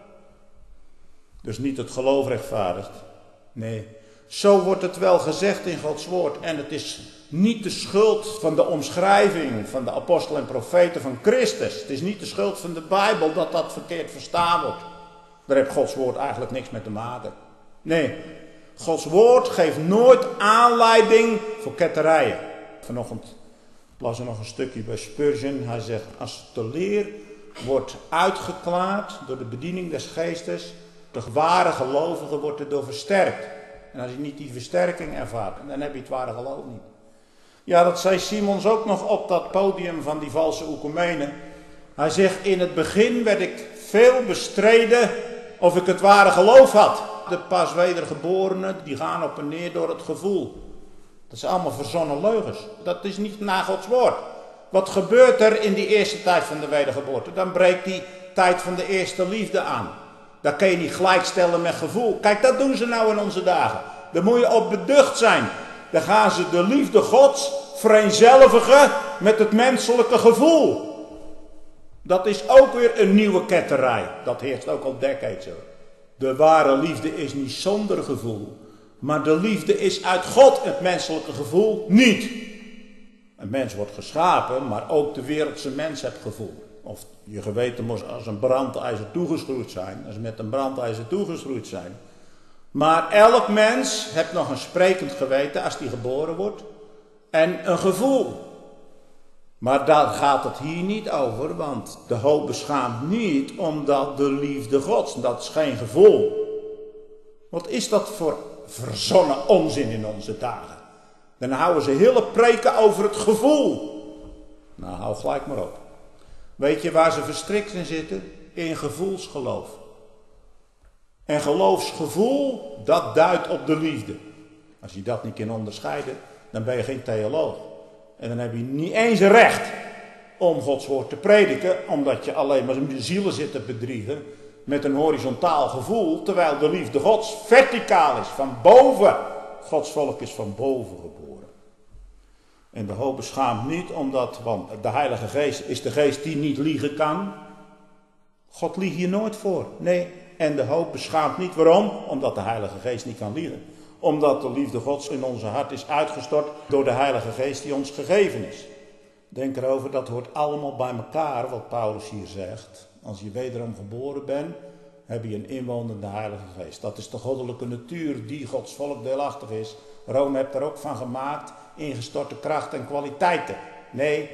Dus niet het geloof rechtvaardigt. Nee, zo wordt het wel gezegd in Gods woord. En het is niet de schuld van de omschrijving van de apostelen en profeten van Christus. Het is niet de schuld van de Bijbel dat dat verkeerd verstaan wordt. Daar heeft Gods woord eigenlijk niks mee te maken. Nee, Gods woord geeft nooit aanleiding voor ketterijen. Vanochtend las er nog een stukje bij Spurgeon. Hij zegt, als de leer wordt uitgeklaard door de bediening des geestes, de ware gelovige wordt erdoor versterkt. En als je niet die versterking ervaart, dan heb je het ware geloof niet. Ja, dat zei Simons ook nog op dat podium van die valse oekumenen. Hij zegt, in het begin werd ik veel bestreden of ik het ware geloof had. De pas wedergeborenen, die gaan op en neer door het gevoel. Dat zijn allemaal verzonnen leugens. Dat is niet naar Gods woord. Wat gebeurt er in die eerste tijd van de wedergeboorte? Dan breekt die tijd van de eerste liefde aan. Dat kun je niet gelijkstellen met gevoel. Kijk, dat doen ze nou in onze dagen. Daar moet je op beducht zijn. Dan gaan ze de liefde Gods vereenzelvigen met het menselijke gevoel. Dat is ook weer een nieuwe ketterij. Dat heerst ook al decades. De ware liefde is niet zonder gevoel. Maar de liefde is uit God, het menselijke gevoel niet. Een mens wordt geschapen, maar ook de wereldse mens heeft gevoel. Of je geweten moet als een brandijzer toegeschroeid zijn. Als met een brandijzer toegeschroeid zijn. Maar elk mens heeft nog een sprekend geweten als die geboren wordt. En een gevoel. Maar daar gaat het hier niet over, want de hoop beschaamt niet omdat de liefde Gods, dat is geen gevoel. Wat is dat voor verzonnen onzin in onze dagen? Dan houden ze hele preken over het gevoel. Nou, hou gelijk maar op. Weet je waar ze verstrikt in zitten? In gevoelsgeloof. En geloofsgevoel, dat duidt op de liefde. Als je dat niet kan onderscheiden, dan ben je geen theoloog. En dan heb je niet eens recht om Gods woord te prediken, omdat je alleen maar de zielen zit te bedriegen met een horizontaal gevoel, terwijl de liefde Gods verticaal is, van boven. Gods volk is van boven geboren. En de hoop beschaamt niet, want de Heilige Geest is de geest die niet liegen kan. God liegt je nooit voor. Nee, en de hoop beschaamt niet. Waarom? Omdat de Heilige Geest niet kan liegen. Omdat de liefde Gods in onze hart is uitgestort door de Heilige Geest die ons gegeven is. Denk erover, dat hoort allemaal bij elkaar, wat Paulus hier zegt. Als je wederom geboren bent, heb je een inwonende Heilige Geest. Dat is de goddelijke natuur die Gods volk deelachtig is. Rome heeft daar ook van gemaakt, ingestorte kracht en kwaliteiten. Nee.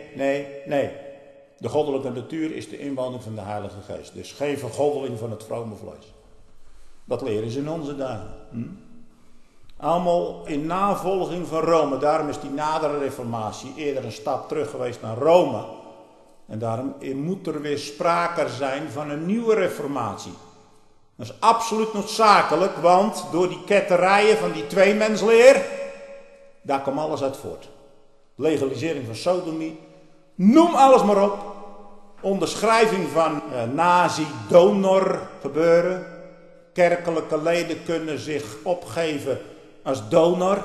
De goddelijke natuur is de inwoning van de Heilige Geest. Dus geen vergoddeling van het vrome vlees. Dat leren ze in onze dagen. Allemaal in navolging van Rome. Daarom is die nadere reformatie eerder een stap terug geweest naar Rome. En daarom moet er weer sprake zijn van een nieuwe reformatie. Dat is absoluut noodzakelijk, want door die ketterijen van die tweemensleer, daar komt alles uit voort. Legalisering van sodomie, noem alles maar op. Onderschrijving van nazi-donor gebeuren. Kerkelijke leden kunnen zich opgeven als donor.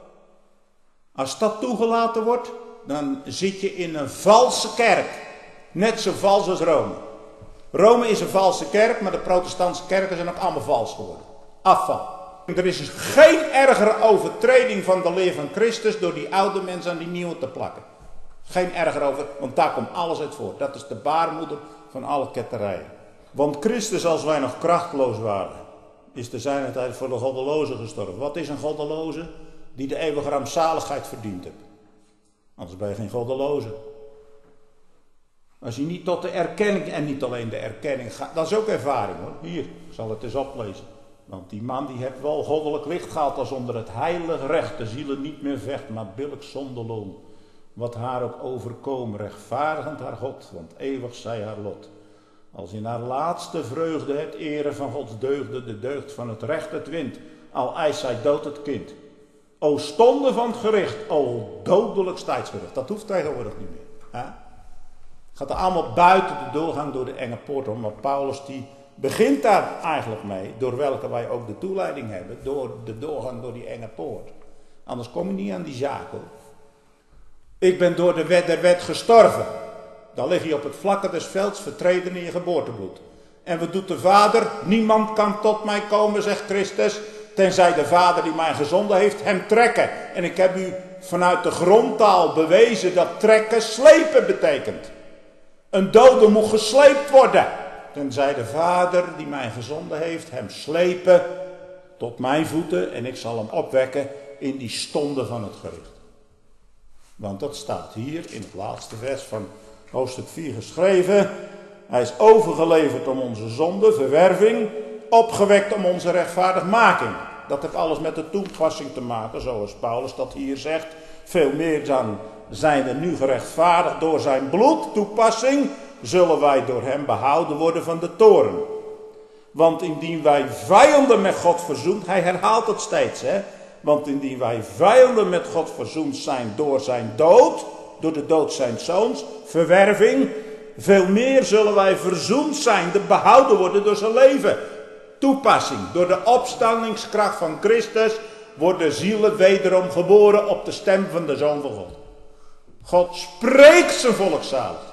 Als dat toegelaten wordt, dan zit je in een valse kerk. Net zo vals als Rome. Rome is een valse kerk, maar de protestantse kerken zijn ook allemaal vals geworden. Afval. Er is dus geen ergere overtreding van de leer van Christus door die oude mensen aan die nieuwe te plakken. Geen erger over, want daar komt alles uit voort. Dat is de baarmoeder van alle ketterijen. Want Christus, als wij nog krachteloos waren, is te zijner tijd voor de goddeloze gestorven. Wat is een goddeloze? Die de eeuwige rampzaligheid verdiend heeft. Anders ben je geen goddeloze. Als je niet tot de erkenning, en niet alleen de erkenning gaat, dat is ook ervaring hoor. Hier, ik zal het eens oplezen. Want die man die heeft wel goddelijk licht gehaald als onder het heilig recht de zielen niet meer vecht, maar billijk zonder loon. Wat haar ook overkomen, rechtvaardigend haar God, want eeuwig zij haar lot. Als in haar laatste vreugde het eren van Gods deugde, de deugd van het recht het wint, al eist zij dood het kind. O stonde van het gericht, o dodelijk tijdsgericht. Dat hoeft tegenwoordig niet meer. Hè? Gaat er allemaal buiten de doorgang door de enge poort om. Maar Paulus die begint daar eigenlijk mee, door welke wij ook de toeleiding hebben, door de doorgang door die enge poort. Anders kom je niet aan die zaak hoor. Ik ben door de wet der wet gestorven. Dan lig je op het vlakke des velds vertreden in je geboortebloed. En wat doet de Vader? Niemand kan tot mij komen, zegt Christus, tenzij de Vader die mij gezonden heeft hem trekken. En ik heb u vanuit de grondtaal bewezen dat trekken slepen betekent. Een dode moet gesleept worden. Tenzij de Vader die mij gezonden heeft hem slepen tot mijn voeten en ik zal hem opwekken in die stonde van het gericht. Want dat staat hier in het laatste vers van hoofdstuk 4 geschreven. Hij is overgeleverd om onze zonde, verwerving, opgewekt om onze rechtvaardigmaking. Dat heeft alles met de toepassing te maken, zoals Paulus dat hier zegt. Veel meer dan zijn er nu gerechtvaardigd door zijn bloed, toepassing, zullen wij door hem behouden worden van de toorn. Want indien wij vijanden met God verzoend, hij herhaalt het steeds, hè. Want indien wij vijanden met God verzoend zijn door zijn dood, door de dood zijn zoons, verwerving, veel meer zullen wij verzoend zijn, behouden worden door zijn leven. Toepassing, door de opstandingskracht van Christus worden zielen wederom geboren op de stem van de Zoon van God. God spreekt zijn volk zalig.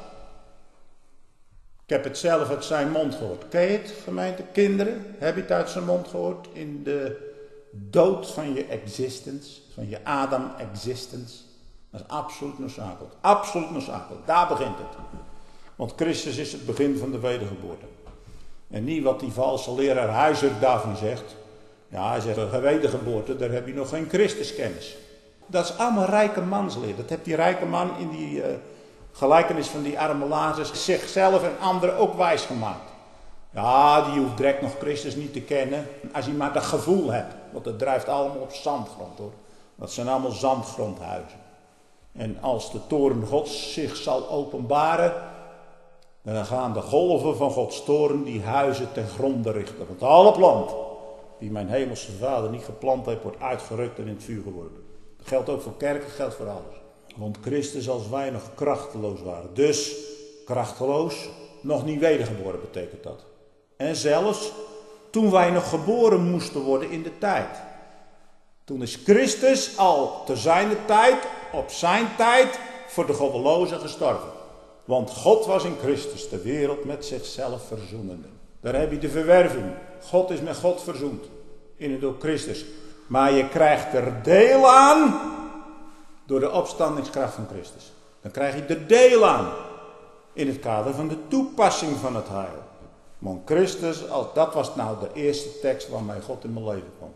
Ik heb het zelf uit zijn mond gehoord. Ken je het, gemeente kinderen? Heb je het uit zijn mond gehoord? In de dood van je existence, van je Adam-existence. Dat is absoluut noodzakelijk. Absoluut noodzakelijk. Daar begint het. Want Christus is het begin van de wedergeboorte. En niet wat die valse leraar Huizer daarvan zegt. Ja, hij zegt, een wedergeboorte, daar heb je nog geen Christuskennis. Dat is allemaal rijke mansleer. Dat heeft die rijke man in die gelijkenis van die arme Lazarus zichzelf en anderen ook wijs gemaakt. Ja, die hoeft direct nog Christus niet te kennen. Als je maar dat gevoel hebt. Want het drijft allemaal op zandgrond hoor. Dat zijn allemaal zandgrondhuizen. En als de toorn Gods zich zal openbaren, En dan gaan de golven van Gods toorn die huizen ten gronde richten. Want alle plant die mijn hemelse Vader niet geplant heeft, wordt uitgerukt en in het vuur geworpen. Dat geldt ook voor kerken, dat geldt voor alles. Want Christus als wij nog krachteloos waren. Dus krachteloos, nog niet wedergeboren betekent dat. En zelfs toen wij nog geboren moesten worden in de tijd. Toen is Christus al te zijner tijd, op zijn tijd, voor de goddelozen gestorven. Want God was in Christus de wereld met zichzelf verzoenende. Daar heb je de verwerving. God is met God verzoend. In en door Christus. Maar je krijgt er deel aan door de opstandingskracht van Christus. Dan krijg je er deel aan. In het kader van de toepassing van het heil. Want Christus, dat was nou de eerste tekst waarmee God in mijn leven kwam.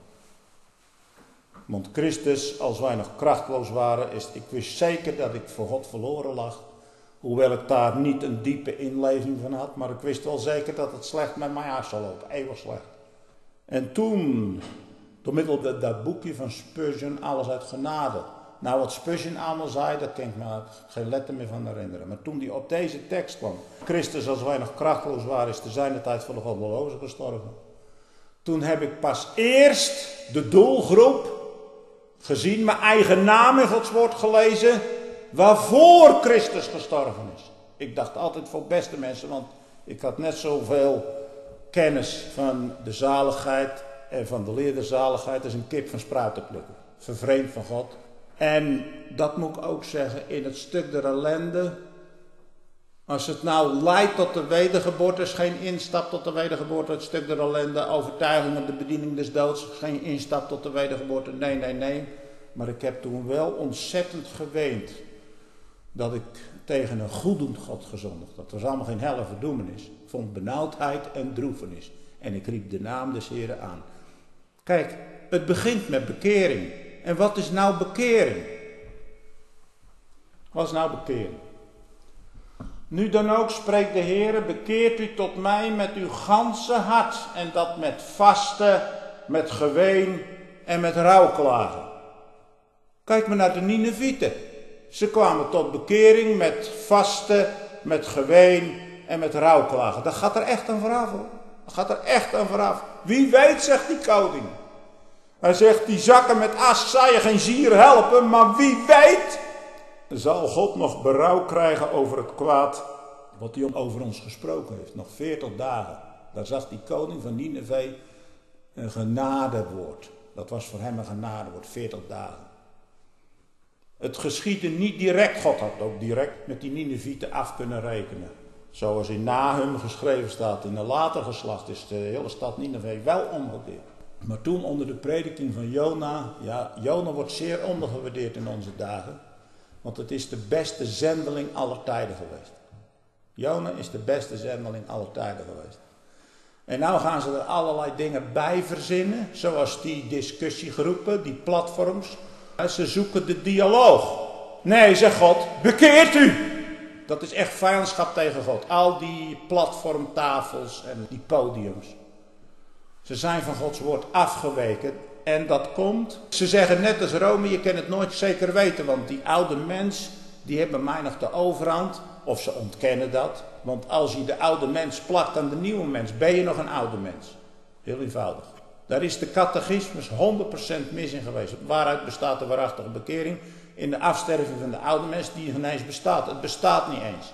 Want Christus, als wij nog krachtloos waren, ik wist zeker dat ik voor God verloren lag. Hoewel ik daar niet een diepe inleving van had. Maar ik wist wel zeker dat het slecht met mij af zou lopen. Eeuwig slecht. En toen, door middel van dat boekje van Spurgeon, alles uit genade. Nou, wat Spurgeon allemaal zei, daar kan ik me geen letter meer van herinneren. Maar toen die op deze tekst kwam. Christus, als wij nog krachtloos waren, is te zijner tijd voor de goddelozen gestorven. Toen heb ik pas eerst de doelgroep gezien, mijn eigen naam in Gods woord gelezen, waarvoor Christus gestorven is. Ik dacht altijd voor beste mensen, want ik had net zoveel kennis van de zaligheid en van de leer der zaligheid als een kip van spruiten plukken. Vervreemd van God. En dat moet ik ook zeggen, in het stuk der ellende, als het nou leidt tot de wedergeboorte, is geen instap tot de wedergeboorte, het stuk der ellende, overtuiging en de bediening des doods, geen instap tot de wedergeboorte, nee. Maar ik heb toen wel ontzettend geweend dat ik tegen een goeddoend God gezondigd. Dat was allemaal geen helle verdoemenis. Ik vond benauwdheid en droefenis. En ik riep de naam des Heren aan. Kijk, het begint met bekering. En wat is nou bekering? Wat is nou bekering? Nu dan ook spreekt de Heere, bekeert u tot mij met uw ganse hart. En dat met vasten, met geween en met rouwklagen. Kijk maar naar de Ninevieten. Ze kwamen tot bekering met vasten, met geween en met rouwklagen. Dat gaat er echt aan vooraf hoor. Dat gaat er echt aan vooraf. Wie weet, zegt die koning. Hij zegt, die zakken met as zal je geen zier helpen, maar wie weet zal God nog berouw krijgen over het kwaad wat hij over ons gesproken heeft. Nog 40 dagen. Daar zag die koning van Nineve een genadewoord. Dat was voor hem een genadewoord, 40 dagen. Het geschiedde niet direct. God had ook direct met die Ninevieten af kunnen rekenen. Zoals in Nahum geschreven staat, in een later geslacht is de hele stad Nineve wel omgekeerd. Maar toen onder de prediking van Jona, ja, Jona wordt zeer ondergewaardeerd in onze dagen. Want het is de beste zendeling aller tijden geweest. Jona is de beste zendeling aller tijden geweest. En nou gaan ze er allerlei dingen bij verzinnen, zoals die discussiegroepen, die platforms. Ze zoeken de dialoog. Nee, zegt God, bekeert u! Dat is echt vijandschap tegen God. Al die platformtafels en die podiums. Ze zijn van Gods woord afgeweken. En dat komt. Ze zeggen net als Rome, je kan het nooit zeker weten. Want die oude mens, die hebben mij nog de overhand. Of ze ontkennen dat. Want als je de oude mens plakt aan de nieuwe mens, ben je nog een oude mens. Heel eenvoudig. Daar is de catechismus 100% mis in geweest. Waaruit bestaat de waarachtige bekering? In de afsterving van de oude mens die ineens bestaat. Het bestaat niet eens.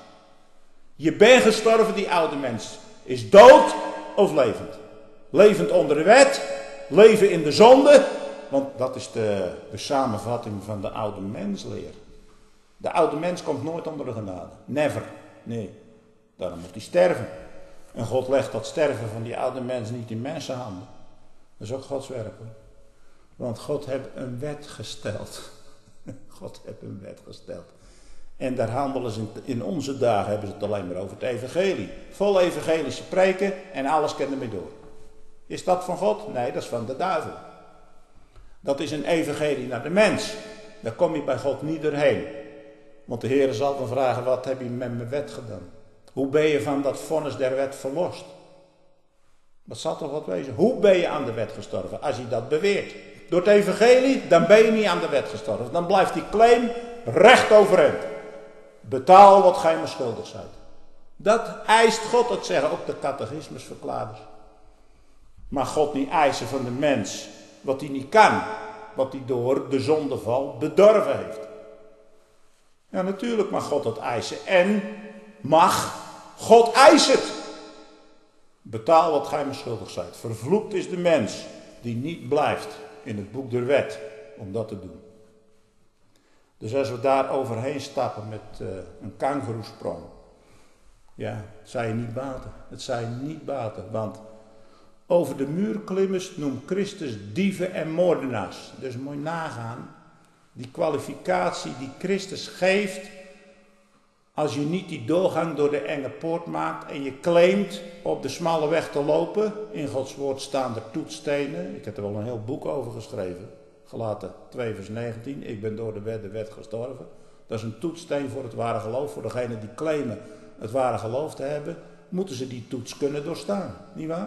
Je bent gestorven, die oude mens. Is dood of levend? Levend onder de wet. Leven in de zonde. Want dat is de samenvatting van de oude mensleer. De oude mens komt nooit onder de genade. Never. Nee. Daarom moet hij sterven. En God legt dat sterven van die oude mens niet in mensenhanden. Dat is ook Gods werk hoor. Want God heeft een wet gesteld. God heeft een wet gesteld. En daar handelen ze in onze dagen hebben ze het alleen maar over het evangelie. Vol evangelische preken en alles kan ermee door. Is dat van God? Nee, dat is van de duivel. Dat is een evangelie naar de mens. Daar kom je bij God niet doorheen. Want de Heer zal dan vragen, wat heb je met mijn wet gedaan? Hoe ben je van dat vonnis der wet verlost? Dat zal toch wat wezen? Hoe ben je aan de wet gestorven? Als je dat beweert. Door het evangelie, dan ben je niet aan de wet gestorven. Dan blijft die claim recht overeind. Betaal wat gij me schuldig zijt. Dat eist God, dat zeggen ook de catechismusverklaarders. Maar God niet eisen van de mens wat hij niet kan. Wat hij door de zondeval bedorven heeft. Ja, natuurlijk mag God dat eisen. En mag God eisen het. Betaal wat gij me schuldig zijt. Vervloekt is de mens die niet blijft in het boek der wet om dat te doen. Dus als we daar overheen stappen met een kangoeroesprong. Ja, het zou je niet baten. Het zou je niet baten, want over de muurklimmers noemt Christus dieven en moordenaars. Dus moet je nagaan, die kwalificatie die Christus geeft, als je niet die doorgang door de enge poort maakt en je claimt op de smalle weg te lopen, in Gods woord staan er toetsstenen, ik heb er wel een heel boek over geschreven, Galaten 2 vers 19, ik ben door de wet gestorven. Dat is een toetssteen voor het ware geloof, voor degenen die claimen het ware geloof te hebben, moeten ze die toets kunnen doorstaan, niet waar?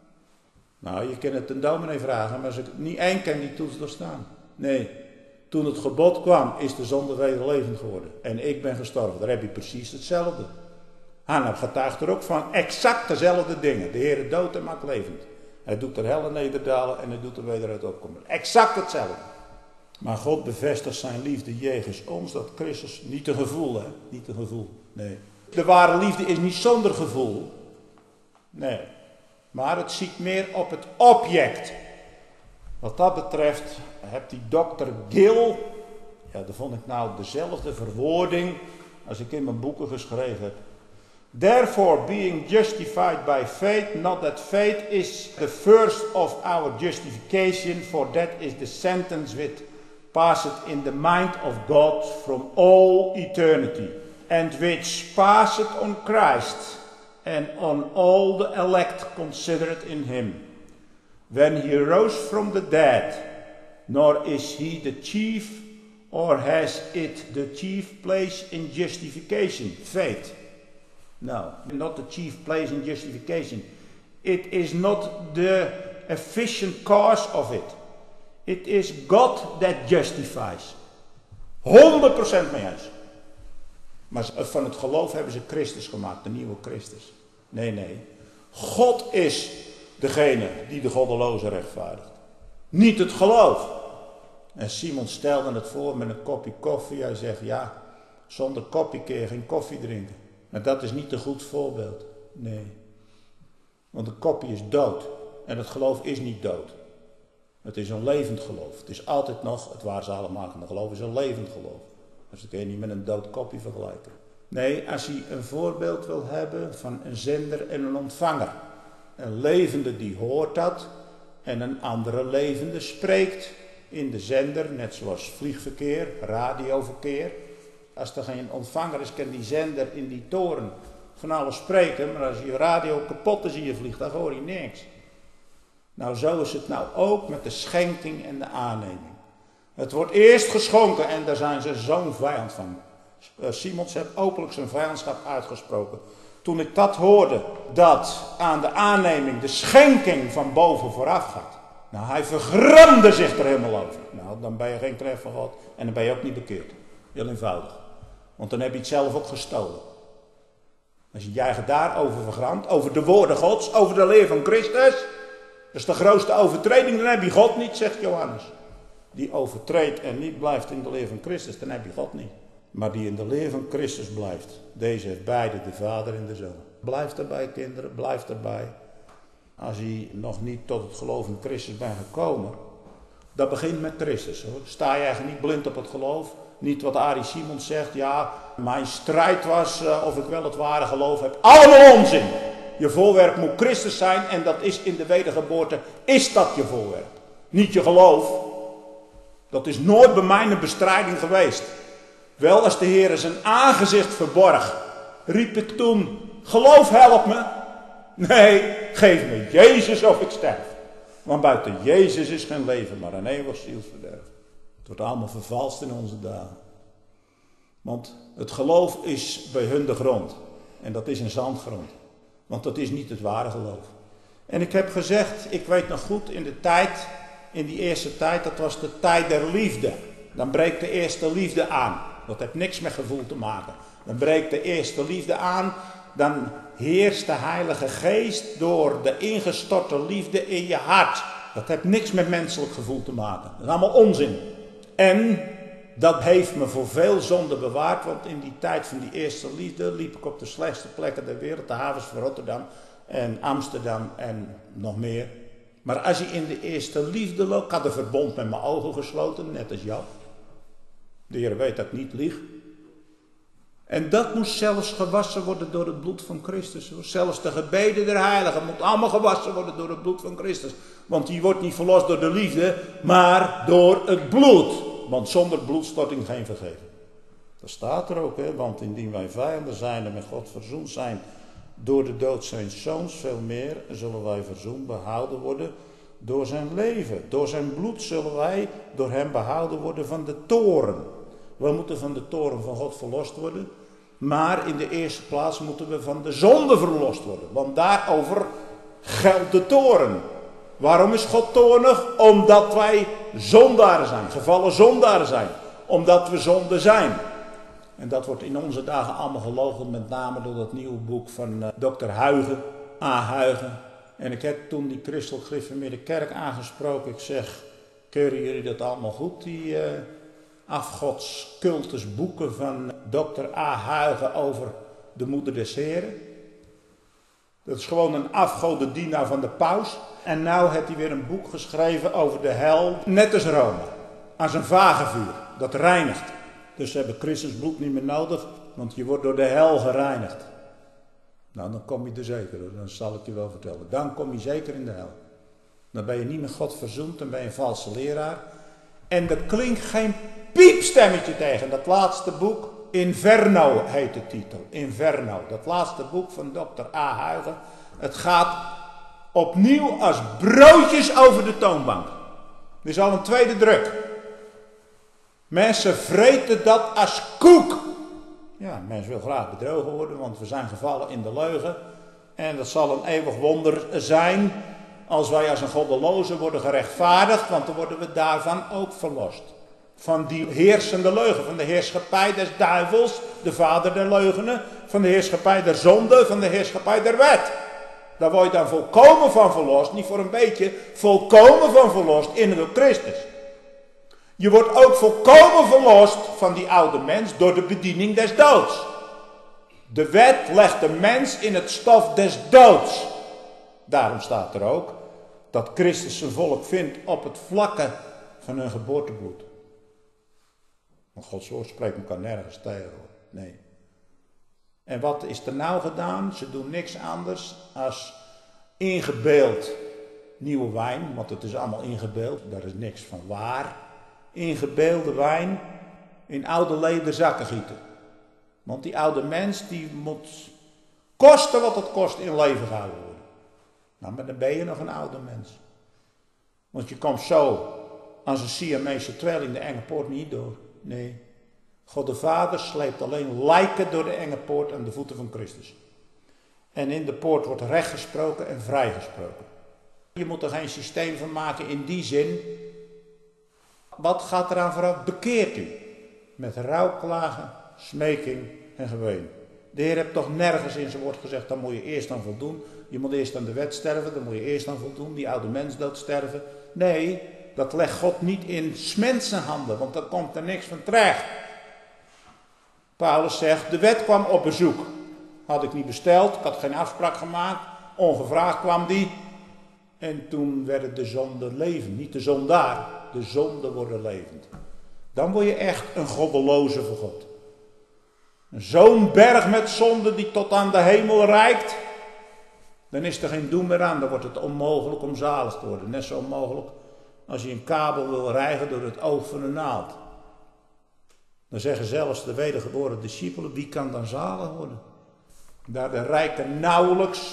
Nou, je kunt het een dominee vragen, maar niet één kan die toets doorstaan. Nee, toen het gebod kwam, is de zonde wederlevend geworden. En ik ben gestorven. Daar heb je precies hetzelfde. Hanna getuigt er ook van exact dezelfde dingen. De Heer doodt en maakt levend. Hij doet er hel en nederdalen en hij doet er weder uit opkomen. Exact hetzelfde. Maar God bevestigt zijn liefde jegens ons, dat Christus, niet een gevoel, hè? Niet een gevoel, nee. De ware liefde is niet zonder gevoel. Nee. Maar het ziet meer op het object. Wat dat betreft hebt die dokter Gill, ja, dat vond ik nou dezelfde verwoording als ik in mijn boeken geschreven heb. Therefore being justified by faith, not that faith is the first of our justification, for that is the sentence which passeth in the mind of God from all eternity, and which passeth on Christ, and on all the elect considered in him. When he rose from the dead, nor is he the chief, or has it the chief place in justification, faith. No, not the chief place in justification. It is not the efficient cause of it. It is God that justifies. 100% mee eens. Maar van het geloof hebben ze Christus gemaakt, de nieuwe Christus. Nee. God is degene die de goddeloze rechtvaardigt. Niet het geloof. En Simon stelde het voor met een kopje koffie. Hij zegt, ja, zonder koffie kun je geen koffie drinken. Maar dat is niet een goed voorbeeld. Nee. Want een koppie is dood. En het geloof is niet dood. Het is een levend geloof. Het is altijd nog, het waar ze allemaal maken, geloof is een levend geloof. Dus dat kun je niet met een dood koppie vergelijken. Nee, als je een voorbeeld wil hebben van een zender en een ontvanger. Een levende die hoort dat. En een andere levende spreekt in de zender. Net zoals vliegverkeer, radioverkeer. Als er geen ontvanger is, kan die zender in die toren van alles spreken. Maar als je radio kapot is in je vliegtuig, hoor je niks. Nou, zo is het nou ook met de schenking en de aanneming. Het wordt eerst geschonken en daar zijn ze zo'n vijand van. Simons heeft openlijk zijn vijandschap uitgesproken. Toen ik dat hoorde, dat aan de aanneming de schenking van boven vooraf gaat. Nou, hij vergramde zich er helemaal over. Nou, dan ben je geen knecht van God en dan ben je ook niet bekeerd. Heel eenvoudig. Want dan heb je het zelf ook gestolen. Als je je daarover vergramt, over de woorden Gods, over de leer van Christus. Dat is de grootste overtreding, dan heb je God niet, zegt Johannes. Die overtreedt en niet blijft in de leer van Christus, dan heb je God niet. Maar die in de leer van Christus blijft, deze heeft beide, de Vader en de Zoon. Blijf erbij, kinderen, blijf erbij. Als je nog niet tot het geloof in Christus bent gekomen, dat begint met Christus, hoor. Sta je eigenlijk niet blind op het geloof. Niet wat Arie Simons zegt, ja, mijn strijd was of ik wel het ware geloof heb. Allemaal onzin! Je voorwerp moet Christus zijn en dat is in de wedergeboorte, is dat je voorwerp. Niet je geloof. Dat is nooit bij mij een bestrijding geweest. Wel als de Heer zijn aangezicht verborg, riep ik toen, geloof help me. Nee, geef me Jezus of ik sterf. Want buiten Jezus is geen leven, maar een eeuwig zielsverderf. Het wordt allemaal vervalst in onze dagen. Want het geloof is bij hun de grond. En dat is een zandgrond. Want dat is niet het ware geloof. En ik heb gezegd, ik weet nog goed, in die eerste tijd, dat was de tijd der liefde. Dan breekt de eerste liefde aan. Dat heeft niks met gevoel te maken. Dan breekt de eerste liefde aan dan heerst de Heilige Geest door de ingestorte liefde in je hart. Dat heeft niks met menselijk gevoel te maken. Dat is allemaal onzin. En dat heeft me voor veel zonde bewaard, want in die tijd van die eerste liefde liep ik op de slechtste plekken der wereld, de havens van Rotterdam en Amsterdam en nog meer. Maar als je in de eerste liefde loopt, ik had een verbond met mijn ogen gesloten, net als Job. De Heer weet dat ik niet lieg. En dat moest zelfs gewassen worden door het bloed van Christus. Zelfs de gebeden der heiligen moet allemaal gewassen worden door het bloed van Christus. Want die wordt niet verlost door de liefde, maar door het bloed. Want zonder bloedstorting geen vergeving. Dat staat er ook, hè? Want indien wij vijanden zijn en met God verzoend zijn door de dood zijn zoons, veel meer zullen wij verzoend behouden worden door zijn leven. Door zijn bloed zullen wij door hem behouden worden van de toorn. We moeten van de toorn van God verlost worden. Maar in de eerste plaats moeten we van de zonde verlost worden. Want daarover geldt de toorn. Waarom is God toornig? Omdat wij zondaren zijn. Gevallen zondaren zijn. Omdat we zonde zijn. En dat wordt in onze dagen allemaal geloochend. Met name door dat nieuwe boek van Dr. Huygen. A. Huygen. En ik heb toen die christelijk gereformeerde kerk aangesproken. Ik zeg, keuren jullie dat allemaal goed? Die afgodscultusboeken van Dr. A. Huygen over de moeder des Heren. Dat is gewoon een afgodendienaar van de paus. En nou heeft hij weer een boek geschreven over de hel. Net als Rome. Als een vagevuur. Dat reinigt. Dus ze hebben Christus bloed niet meer nodig. Want je wordt door de hel gereinigd. Nou, dan kom je er zeker. Dat zal ik je wel vertellen. Dan kom je zeker in de hel. Dan ben je niet met God verzoend. Dan ben je een valse leraar. En er klinkt geen piepstemmetje tegen. Dat laatste boek. Inferno heet de titel. Inferno. Dat laatste boek van Dr. A. Huygen. Het gaat opnieuw als broodjes over de toonbank. Er is al een tweede druk. Mensen vreten dat als koek. Ja, mensen willen graag bedrogen worden, want we zijn gevallen in de leugen. En dat zal een eeuwig wonder zijn als wij als een goddeloze worden gerechtvaardigd, want dan worden we daarvan ook verlost. Van die heersende leugen, van de heerschappij des duivels, de vader der leugenen, van de heerschappij der zonde, van de heerschappij der wet. Daar word je dan volkomen van verlost, niet voor een beetje, volkomen van verlost in en door Christus. Je wordt ook volkomen verlost van die oude mens door de bediening des doods. De wet legt de mens in het stof des doods. Daarom staat er ook dat Christus zijn volk vindt op het vlakke van hun geboortebloed. Want Gods woord spreekt elkaar nergens tegen, hoor. Nee. En wat is er nou gedaan? Ze doen niks anders als ingebeeld nieuwe wijn. Want het is allemaal ingebeeld, daar is niks van waar. Ingebeelde wijn in oude leden zakken gieten. Want die oude mens die moet kosten wat het kost in leven gehouden worden. Nou, maar dan ben je nog een oude mens. Want je komt zo als een Siamese tweeling de enge poort niet door. Nee. God de Vader sleept alleen lijken door de enge poort aan de voeten van Christus. En in de poort wordt recht gesproken en vrij gesproken. Je moet er geen systeem van maken in die zin. Wat gaat eraan vooraf? Bekeert u. Met rouwklagen, smeking en geween. De Heer heeft toch nergens in zijn woord gezegd, dan moet je eerst aan voldoen. Je moet eerst aan de wet sterven, dan moet je eerst aan voldoen. Die oude mens dood sterven. Nee, dat legt God niet in 's mensen handen, want dan komt er niks van terecht. Paulus zegt, de wet kwam op bezoek. Had ik niet besteld, ik had geen afspraak gemaakt. Ongevraagd kwam die. En toen werden de zonden levend. Niet de zondaar, de zonden worden levend. Dan word je echt een goddeloze voor God. Zo'n berg met zonde die tot aan de hemel reikt. Dan is er geen doen meer aan. Dan wordt het onmogelijk om zalig te worden. Net zo onmogelijk als je een kabel wil rijgen door het oog van een naald. Dan zeggen zelfs de wedergeboren discipelen, wie kan dan zalig worden? Daar de rijken nauwelijks.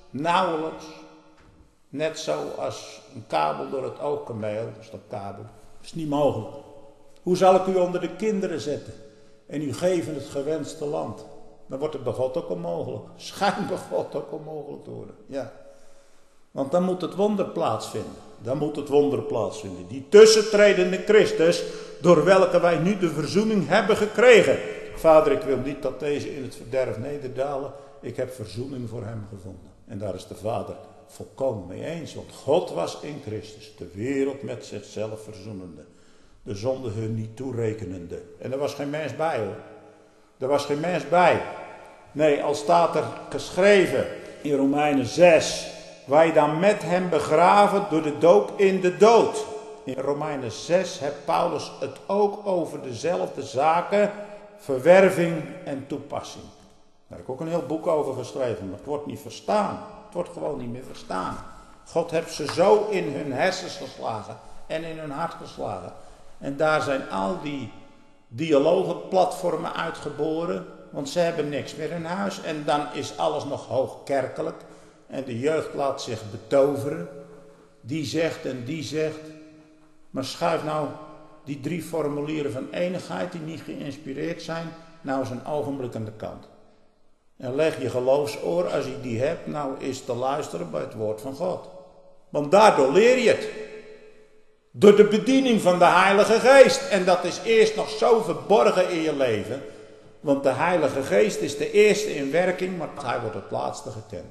Net zoals een kabel door het oog kan mailen, dus dat kabel. Dat is niet mogelijk. Hoe zal ik u onder de kinderen zetten en u geven het gewenste land? Dan wordt het bij God ook onmogelijk. Schijnt bij God ook onmogelijk te worden. Ja. Want dan moet het wonder plaatsvinden. Die tussentredende Christus, door welke wij nu de verzoening hebben gekregen. Vader, ik wil niet dat deze in het verderf nederdalen. ik heb verzoening voor hem gevonden. En daar is de Vader volkomen mee eens. Want God was in Christus, de wereld met zichzelf verzoenende. De zonde hun niet toerekenende. En er was geen mens bij hoor. Er was geen mens bij. Nee, al staat er geschreven in Romeinen 6. Wij dan met hem begraven door de doop in de dood. In Romeinen 6 heeft Paulus het ook over dezelfde zaken. Verwerving en toepassing. Daar heb ik ook een heel boek over geschreven. Maar het wordt niet verstaan. Het wordt gewoon niet meer verstaan. God heeft ze zo in hun hersens geslagen. En in hun hart geslagen. En daar zijn al die dialogenplatformen uitgeboren. Want ze hebben niks meer in huis. En dan is alles nog hoogkerkelijk. En de jeugd laat zich betoveren. Die zegt en die zegt. Maar schuif nou die 3 formulieren van enigheid die niet geïnspireerd zijn. Nou eens een ogenblik aan de kant. En leg je geloofsoor, als je die hebt, nou is te luisteren bij het woord van God. Want daardoor leer je het. Door de bediening van de Heilige Geest. En dat is eerst nog zo verborgen in je leven. Want de Heilige Geest is de eerste in werking, maar hij wordt het laatste gekend.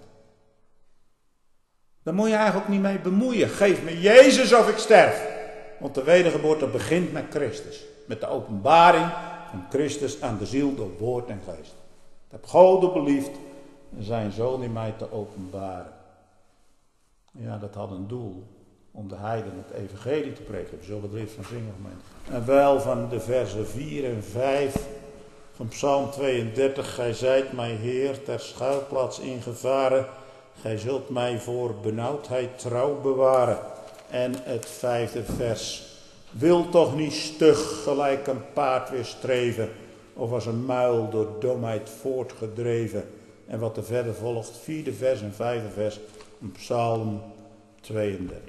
Daar moet je eigenlijk ook niet mee bemoeien. Geef me Jezus of ik sterf. Want de wedergeboorte begint met Christus. Met de openbaring van Christus aan de ziel door woord en geest. Ik heb God beliefd en zijn zoon in mij te openbaren. Ja, dat had een doel. Om de heiden het evangelie te preken. We zullen er even van zingen. En wel van de versen 4 en 5 van Psalm 32. Gij zijt mij Heer ter schuilplaats ingevaren. Gij zult mij voor benauwdheid trouw bewaren. En het 5e vers. Wil toch niet stug gelijk een paard weer streven. Of als een muil door domheid voortgedreven. En wat er verder volgt. 4e vers en 5e vers. Psalm 32.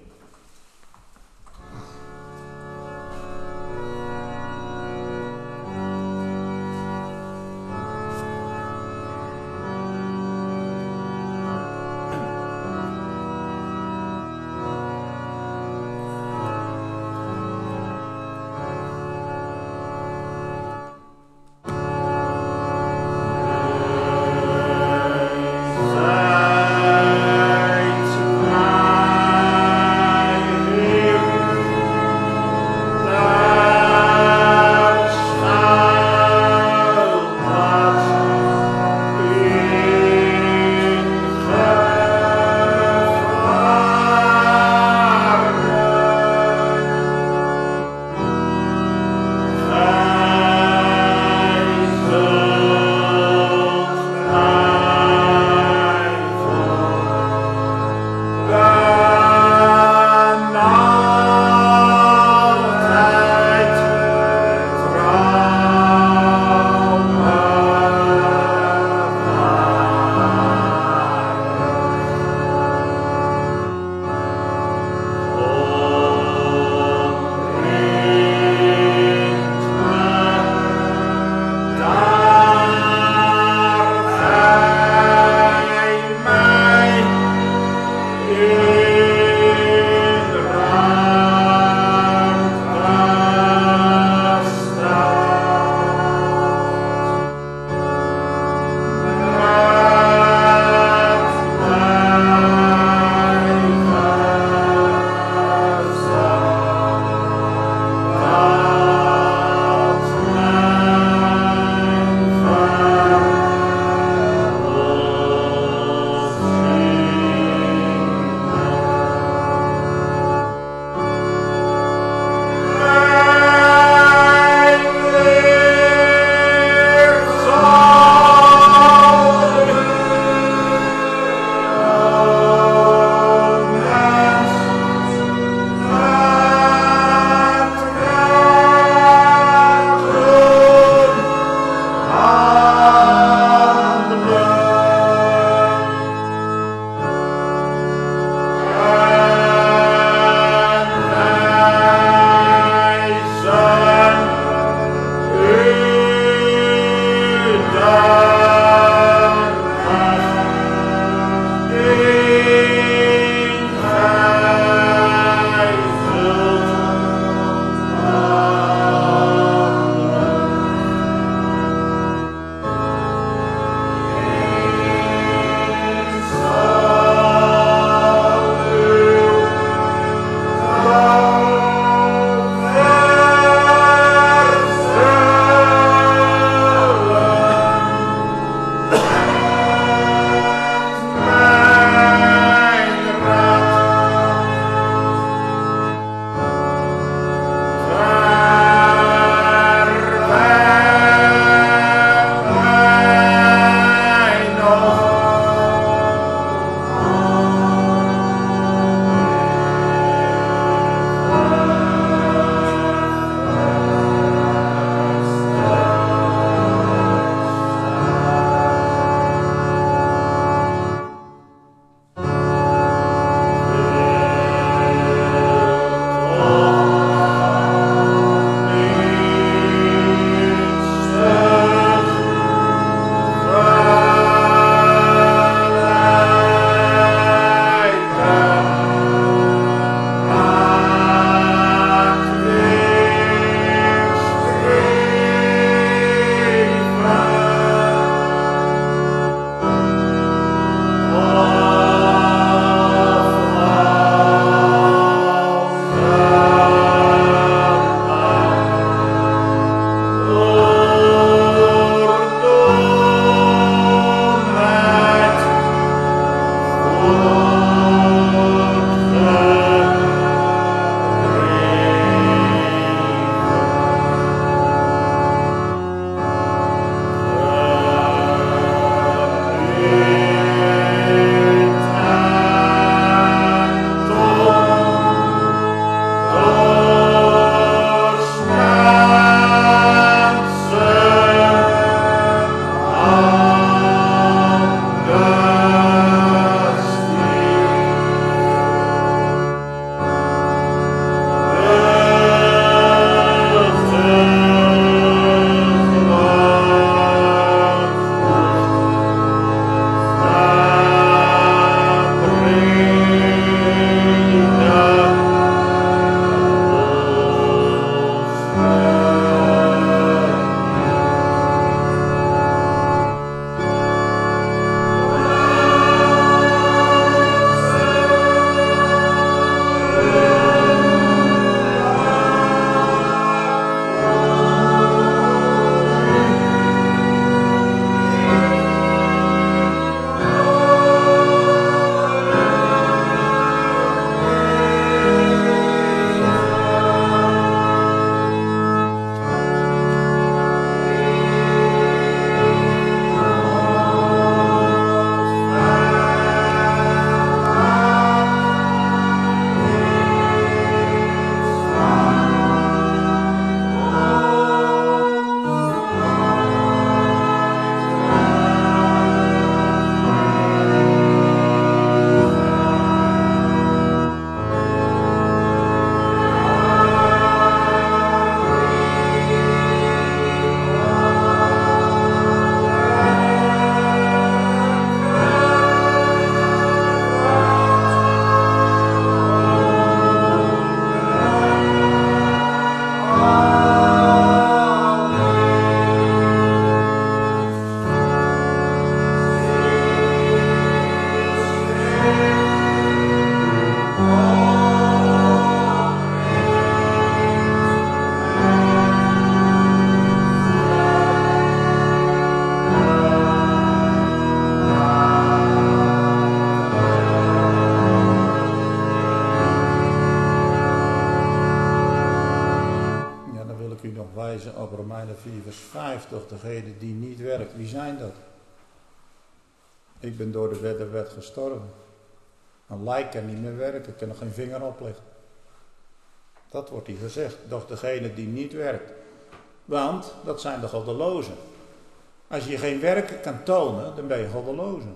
u nog wijzen op Romeinen 4 vers 5, doch degene die niet werkt, wie zijn dat? Ik ben door de wet der wet gestorven. Een lijk kan niet meer werken, kan er geen vinger opleggen. Dat wordt hier gezegd, doch degene die niet werkt. Want dat zijn de goddelozen. Als je geen werk kan tonen, dan ben je goddeloze.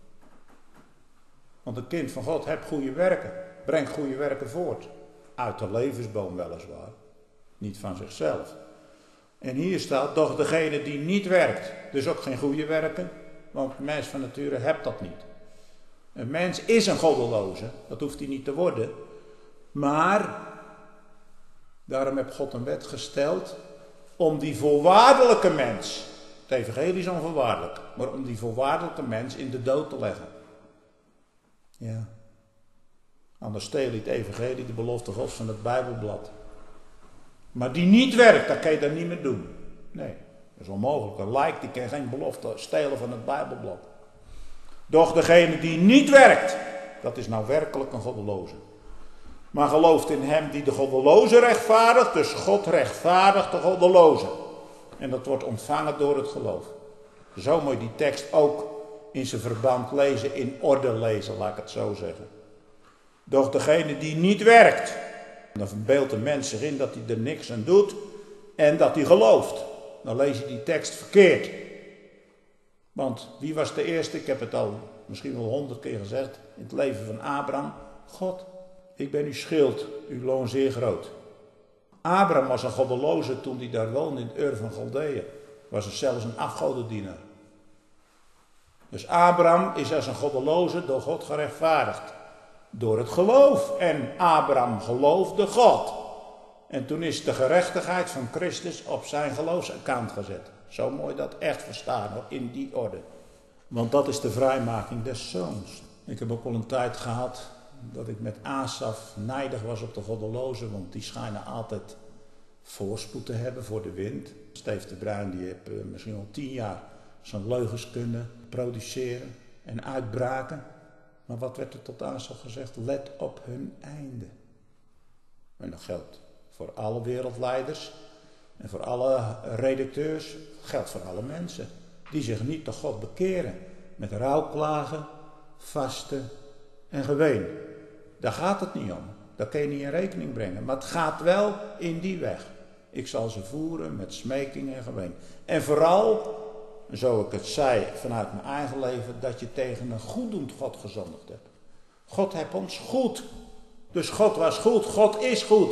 Want een kind van God hebt goede werken, brengt goede werken voort. Uit de levensboom weliswaar, niet van zichzelf. En hier staat, doch degene die niet werkt, dus ook geen goede werken, want de mens van nature hebt dat niet. Een mens is een goddeloze, dat hoeft hij niet te worden. Maar, daarom heeft God een wet gesteld, om die voorwaardelijke mens, het evangelie is onvoorwaardelijk, maar om die voorwaardelijke mens in de dood te leggen. Ja. Anders steel je het evangelie, de belofte Gods van het Bijbelblad. Maar die niet werkt, dat kan je dan niet meer doen. Nee, dat is onmogelijk. Een lijk die kan geen belofte stelen van het Bijbelblad. Doch degene die niet werkt, dat is nou werkelijk een goddeloze. Maar gelooft in hem die de goddeloze rechtvaardigt, dus God rechtvaardigt de goddeloze. En dat wordt ontvangen door het geloof. Zo moet je die tekst ook in zijn verband lezen, in orde lezen, laat ik het zo zeggen. Doch degene die niet werkt, dan verbeeldt de mens zich in dat hij er niks aan doet en dat hij gelooft. Dan lees je die tekst verkeerd. Want wie was de eerste, ik heb het al misschien wel 100 keer gezegd, in het leven van Abraham? God, ik ben uw schild, uw loon zeer groot. Abraham was een goddeloze toen hij daar woonde in Ur van Galdeeën. Was er zelfs een afgodendienaar. Dus Abraham is als een goddeloze door God gerechtvaardigd. Door het geloof. En Abraham geloofde God. En toen is de gerechtigheid van Christus op zijn geloofsaccount gezet. Zo mooi dat echt verstaan hoor, in die orde. Want dat is de vrijmaking des zoons. Ik heb ook al een tijd gehad dat ik met Asaf nijdig was op de goddelozen. Want die schijnen altijd voorspoed te hebben voor de wind. Steve de Bruin die heeft misschien al 10 jaar zijn leugens kunnen produceren en uitbraken. Maar wat werd er tot Asaf gezegd? Let op hun einde. En dat geldt voor alle wereldleiders en voor alle redacteurs. Geldt voor alle mensen die zich niet tot God bekeren. Met rouwklagen, vasten en geween. Daar gaat het niet om. Dat kun je niet in rekening brengen. Maar het gaat wel in die weg. Ik zal ze voeren met smeking en geween. En vooral, zo ik het zei vanuit mijn eigen leven, dat je tegen een goeddoend God gezondigd hebt. God heeft ons goed. Dus God was goed. God is goed.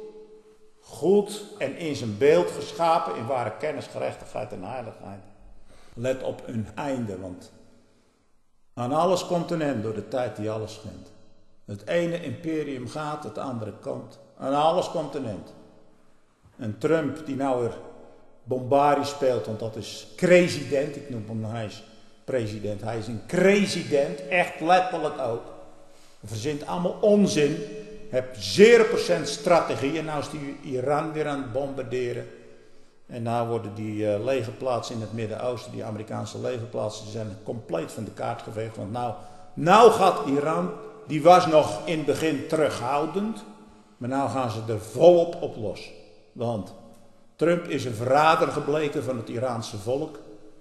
Goed en in zijn beeld geschapen in ware kennis, gerechtigheid en heiligheid. Let op hun einde, want aan alles komt een eind door de tijd die alles schendt. Het ene imperium gaat, het andere komt. Aan alles komt een eind. En Trump die nou weer bombardie speelt, want dat is president, ik noem hem, hij is president, hij is een president, echt letterlijk ook. Hij verzint allemaal onzin, heeft 0% strategie en nou is die Iran weer aan het bombarderen. En nou worden die legerplaatsen in het Midden-Oosten, die Amerikaanse legerplaatsen, die zijn compleet van de kaart geveegd. Want nou gaat Iran, die was nog in het begin terughoudend, maar nou gaan ze er volop op los. Want Trump is een verrader gebleken van het Iraanse volk.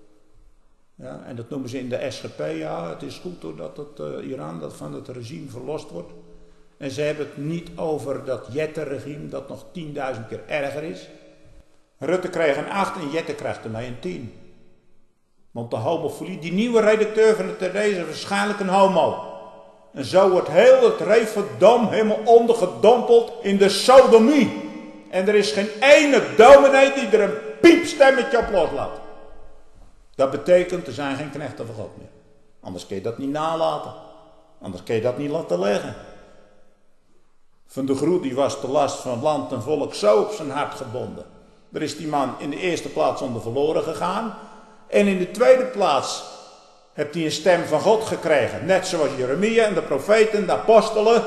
Ja, en dat noemen ze in de SGP, ja, het is goed hoor, dat het Iran dat van het regime verlost wordt. En ze hebben het niet over dat Jette-regime dat nog 10.000 keer erger is. Rutte kreeg een 8 en Jette krijgt ermee een 10. Want de homofilie, die nieuwe redacteur van de Therese is waarschijnlijk een homo. En zo wordt heel het Reverdom helemaal ondergedompeld in de sodomie. En er is geen ene dominee die er een piepstemmetje op loslaat. Dat betekent, er zijn geen knechten van God meer. Anders kun je dat niet nalaten. Anders kun je dat niet laten leggen. Van de Groet die was de last van land en volk zo op zijn hart gebonden. Er is die man in de eerste plaats onder verloren gegaan. En in de tweede plaats heeft hij een stem van God gekregen. Net zoals Jeremia en de profeten, de apostelen.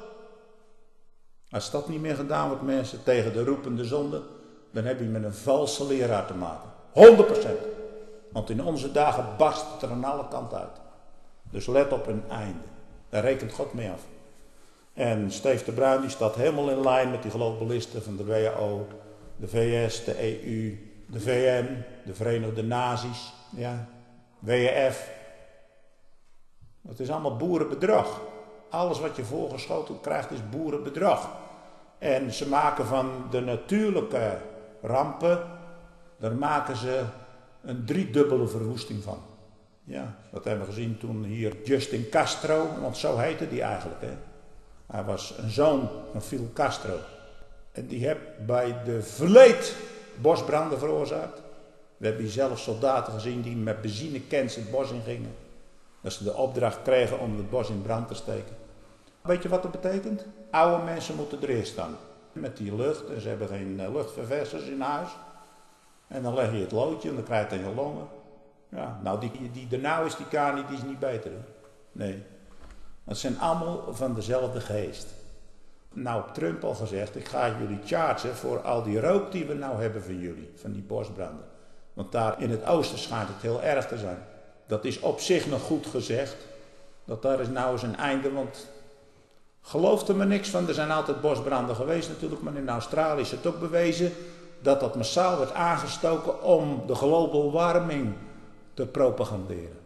Als dat niet meer gedaan wordt, mensen, tegen de roepende zonde, dan heb je met een valse leraar te maken. 100%. Want in onze dagen barst het er aan alle kanten uit. Dus let op een einde. Daar rekent God mee af. En Steve de Bruin die staat helemaal in lijn met die geloofbelisten van de WHO. De VS, de EU, de VN, de Verenigde Naties, ja, WEF. Dat is allemaal boerenbedrag. Alles wat je voorgeschoteld krijgt is boerenbedrag. En ze maken van de natuurlijke rampen, daar maken ze een driedubbele verwoesting van. Ja, dat hebben we gezien toen hier Justin Castro, want zo heette die eigenlijk. Hè. Hij was een zoon van Fidel Castro. En die heeft bij de Vleet bosbranden veroorzaakt. We hebben hier zelfs soldaten gezien die met benzinecans het bos in gingen. Dat ze de opdracht kregen om het bos in brand te steken. Weet je wat dat betekent? Oude mensen moeten erin staan. Met die lucht, en ze hebben geen luchtverversers in huis. En dan leg je het loodje en dan krijg je het in je longen. Ja, nou die er nou is, die Kani, die is niet beter. Hè? Nee. Dat zijn allemaal van dezelfde geest. Nou, Trump al gezegd, ik ga jullie chargen voor al die rook die we nou hebben van jullie, van die bosbranden. Want daar in het oosten schijnt het heel erg te zijn. Dat is op zich nog goed gezegd. Dat daar is nou eens een einde, want gelooft er maar niks van. Er zijn altijd bosbranden geweest natuurlijk, maar in Australië is het ook bewezen dat dat massaal werd aangestoken om de global warming te propaganderen.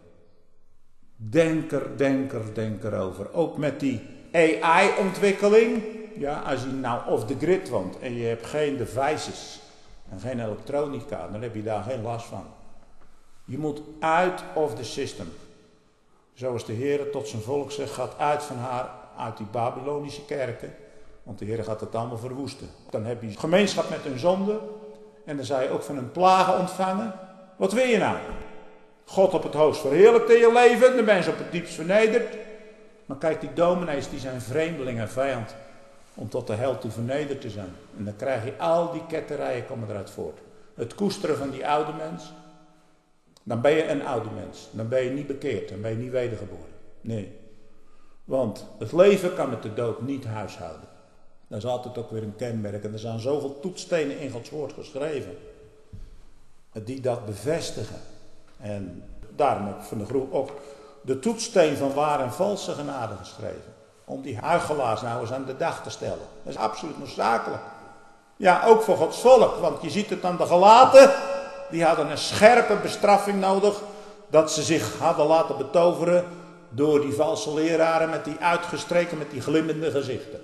Denk erover. Ook met die AI-ontwikkeling. Ja, als je nou off the grid woont en je hebt geen devices en geen elektronica, dan heb je daar geen last van. Je moet uit of the system. Zoals de Heer tot zijn volk zegt, gaat uit van haar, uit die Babylonische kerken. Want de Heer gaat het allemaal verwoesten. Dan heb je gemeenschap met hun zonde. En dan zou je ook van hun plagen ontvangen. Wat wil je nou? God op het hoogst verheerlijkt in je leven. De mens op het diepst vernederd. Maar kijk, die dominees die zijn vreemdeling en vijand. Om tot de hel toe vernederd te zijn. En dan krijg je al die ketterijen komen eruit voort. Het koesteren van die oude mens. Dan ben je een oude mens. Dan ben je niet bekeerd. Dan ben je niet wedergeboren. Nee. Want het leven kan met de dood niet huishouden. Dat is altijd ook weer een kenmerk. En er zijn zoveel toetsstenen in Gods woord geschreven. Die dat bevestigen. En daarom heb ik van de groep ook de toetssteen van waar en valse genade geschreven. Om die huichelaars nou eens aan de dag te stellen. Dat is absoluut noodzakelijk. Ja, ook voor Gods volk. Want je ziet het aan de gelaten. Die hadden een scherpe bestraffing nodig. Dat ze zich hadden laten betoveren door die valse leraren met die uitgestreken, met die glimmende gezichten.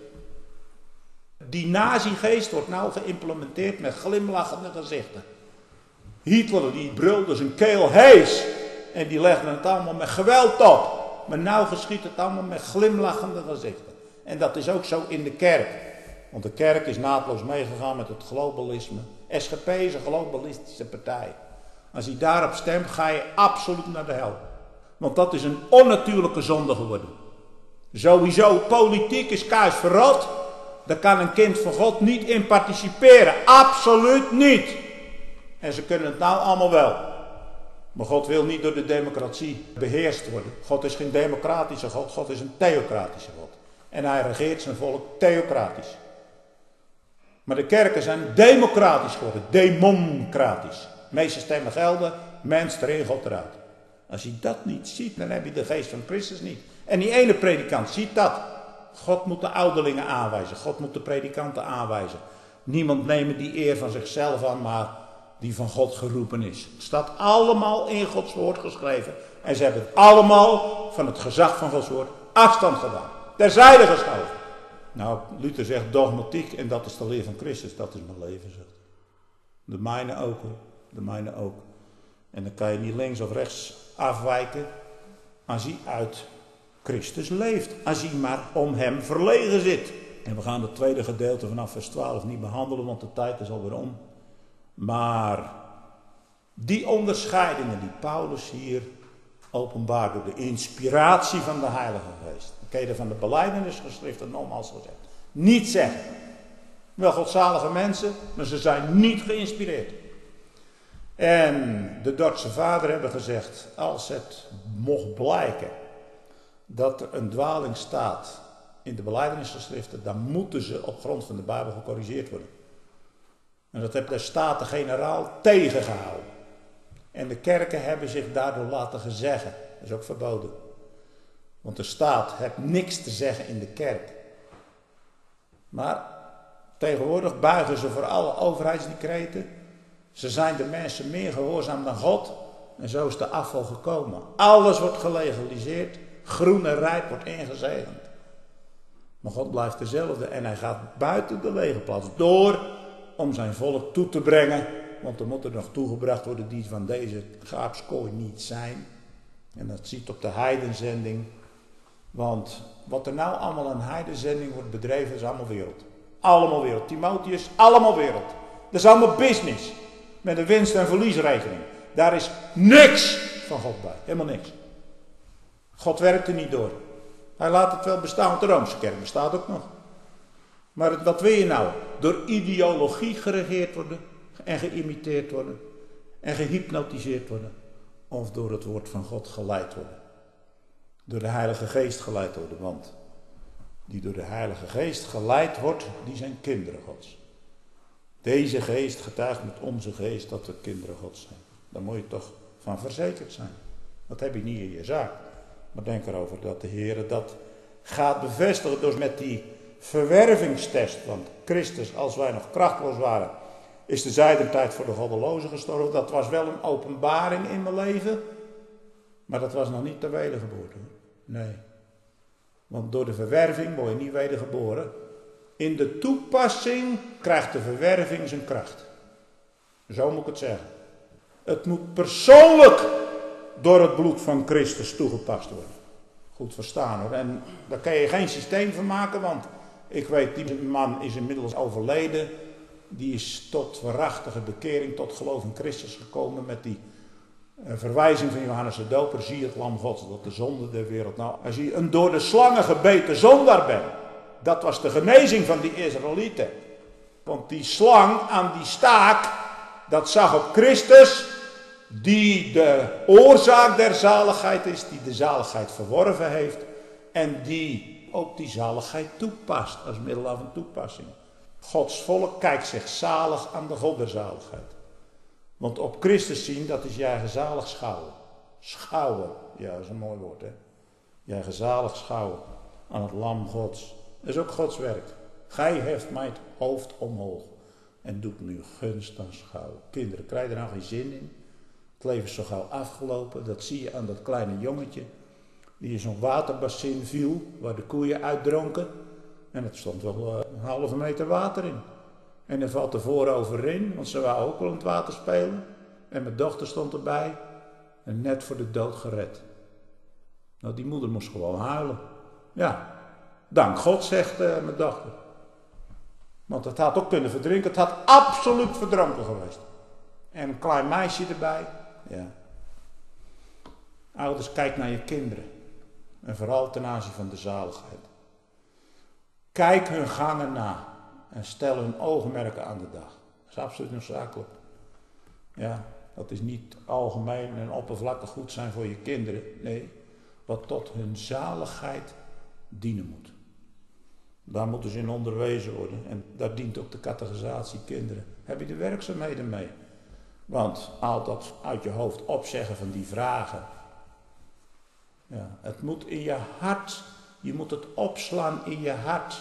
Die nazi-geest wordt nou geïmplementeerd met glimlachende gezichten. Hitler die brulde zijn keel hees en die legde het allemaal met geweld op. Maar nou geschiet het allemaal met glimlachende gezichten. En dat is ook zo in de kerk. Want de kerk is naadloos meegegaan met het globalisme. SGP is een globalistische partij. Als je daarop stemt, ga je absoluut naar de hel. Want dat is een onnatuurlijke zonde geworden. Sowieso, politiek is kuis verrot. Daar kan een kind van God niet in participeren. Absoluut niet. En ze kunnen het nou allemaal wel. Maar God wil niet door de democratie beheerst worden. God is geen democratische God. God is een theocratische God. En hij regeert zijn volk theocratisch. Maar de kerken zijn democratisch geworden. Democratisch. De meeste stemmen gelden. Mens erin, God eruit. Als je dat niet ziet, dan heb je de geest van Christus niet. En die ene predikant ziet dat. God moet de ouderlingen aanwijzen. God moet de predikanten aanwijzen. Niemand neemt die eer van zichzelf aan, maar die van God geroepen is. Het staat allemaal in Gods woord geschreven. En ze hebben het allemaal van het gezag van Gods woord afstand gedaan. Terzijde geschoven. Nou, Luther zegt dogmatiek en dat is de leer van Christus. Dat is mijn leven, zegt hij. De mijne ook hoor. De mijne ook. En dan kan je niet links of rechts afwijken als hij uit Christus leeft. Als hij maar om hem verlegen zit. En we gaan het tweede gedeelte vanaf vers 12 niet behandelen, want de tijd is alweer om. Maar die onderscheidingen die Paulus hier openbaart door de inspiratie van de Heilige Geest. Dan kun je van de belijdenisgeschriften nogmaals gezegd. Niet zeggen. Wel godzalige mensen, maar ze zijn niet geïnspireerd. En de Dordtse vader hebben gezegd, als het mocht blijken dat er een dwaling staat in de belijdenisgeschriften, dan moeten ze op grond van de Bijbel gecorrigeerd worden. En dat heeft de Staten-Generaal tegengehouden. En de kerken hebben zich daardoor laten gezeggen. Dat is ook verboden. Want de staat heeft niks te zeggen in de kerk. Maar Tegenwoordig buigen ze voor alle overheidsdecreten. Ze zijn de mensen meer gehoorzaam dan God. En zo is de afval gekomen. Alles wordt gelegaliseerd. Groen en rijp wordt ingezegend. Maar God blijft dezelfde. En hij gaat buiten de legerplaats door om zijn volk toe te brengen. Want er moet er nog toegebracht worden die van deze schaapskooi niet zijn. En dat ziet op de heidenzending. Want wat er nou allemaal aan heidenzending wordt bedreven is allemaal wereld. Allemaal wereld. Timotheus, allemaal wereld. Dat is allemaal business. Met een winst- en verliesrekening. Daar is niks van God bij. Helemaal niks. God werkt er niet door. Hij laat het wel bestaan, want de Roomse kerk bestaat ook nog. Maar wat wil je nou? Door ideologie geregeerd worden en geïmiteerd worden en gehypnotiseerd worden. Of door het woord van God geleid worden. Door de Heilige Geest geleid worden. Want die door de Heilige Geest geleid wordt, die zijn kinderen Gods. Deze geest getuigt met onze geest dat we kinderen Gods zijn. Daar moet je toch van verzekerd zijn. Dat heb je niet in je zaak. Maar denk erover dat de Heer dat gaat bevestigen. Dus met die verwervingstest. Want Christus, als wij nog krachtloos waren, is de zijdentijd voor de goddelozen gestorven. Dat was wel een openbaring in mijn leven. Maar dat was nog niet de wedergeboorte. Nee. Want door de verwerving word je niet wedergeboren. In de toepassing krijgt de verwerving zijn kracht. Zo moet ik het zeggen. Het moet persoonlijk door het bloed van Christus toegepast worden. Goed verstaan hoor. En daar kan je geen systeem van maken, want ik weet, die man is inmiddels overleden. Die is tot waarachtige bekering, tot geloof in Christus gekomen met die verwijzing van Johannes de Doper. Zie het lam Gods dat de zonde der wereld. Nou, als je een door de slangen gebeten zondaar bent. Dat was de genezing van die Israëlieten. Want die slang aan die staak, dat zag op Christus, die de oorzaak der zaligheid is, die de zaligheid verworven heeft en die ook die zaligheid toepast als middel van toepassing. Gods volk kijkt zich zalig aan de God der zaligheid. Want op Christus zien, dat is jij gezalig schouwen. Schouwen, ja, dat is een mooi woord hè. Jij gezalig schouwen aan het lam Gods. Dat is ook Gods werk. Gij heft mij het hoofd omhoog en doet nu gunst aan schouwen. Kinderen, krijg je er nou geen zin in? Het leven is zo gauw afgelopen. Dat zie je aan dat kleine jongetje. Die in zo'n waterbassin viel, waar de koeien uitdronken. En het stond wel een halve meter water in. En er valt er voorover in, want ze wou ook wel in het water spelen. En mijn dochter stond erbij. En net voor de dood gered. Nou, die moeder moest gewoon huilen. Ja, dank God, zegt mijn dochter. Want het had ook kunnen verdrinken. Het had absoluut verdronken geweest. En een klein meisje erbij. Ja. Ouders, kijk naar je kinderen. En vooral ten aanzien van de zaligheid. Kijk hun gangen na. En stel hun oogmerken aan de dag. Dat is absoluut noodzakelijk. Ja, dat is niet algemeen en oppervlakkig goed zijn voor je kinderen. Nee, wat tot hun zaligheid dienen moet. Daar moeten ze in onderwezen worden. En daar dient ook de catechisatie kinderen. Heb je de werkzaamheden mee? Want al dat uit je hoofd opzeggen van die vragen. Ja, het moet in je hart. Je moet het opslaan in je hart.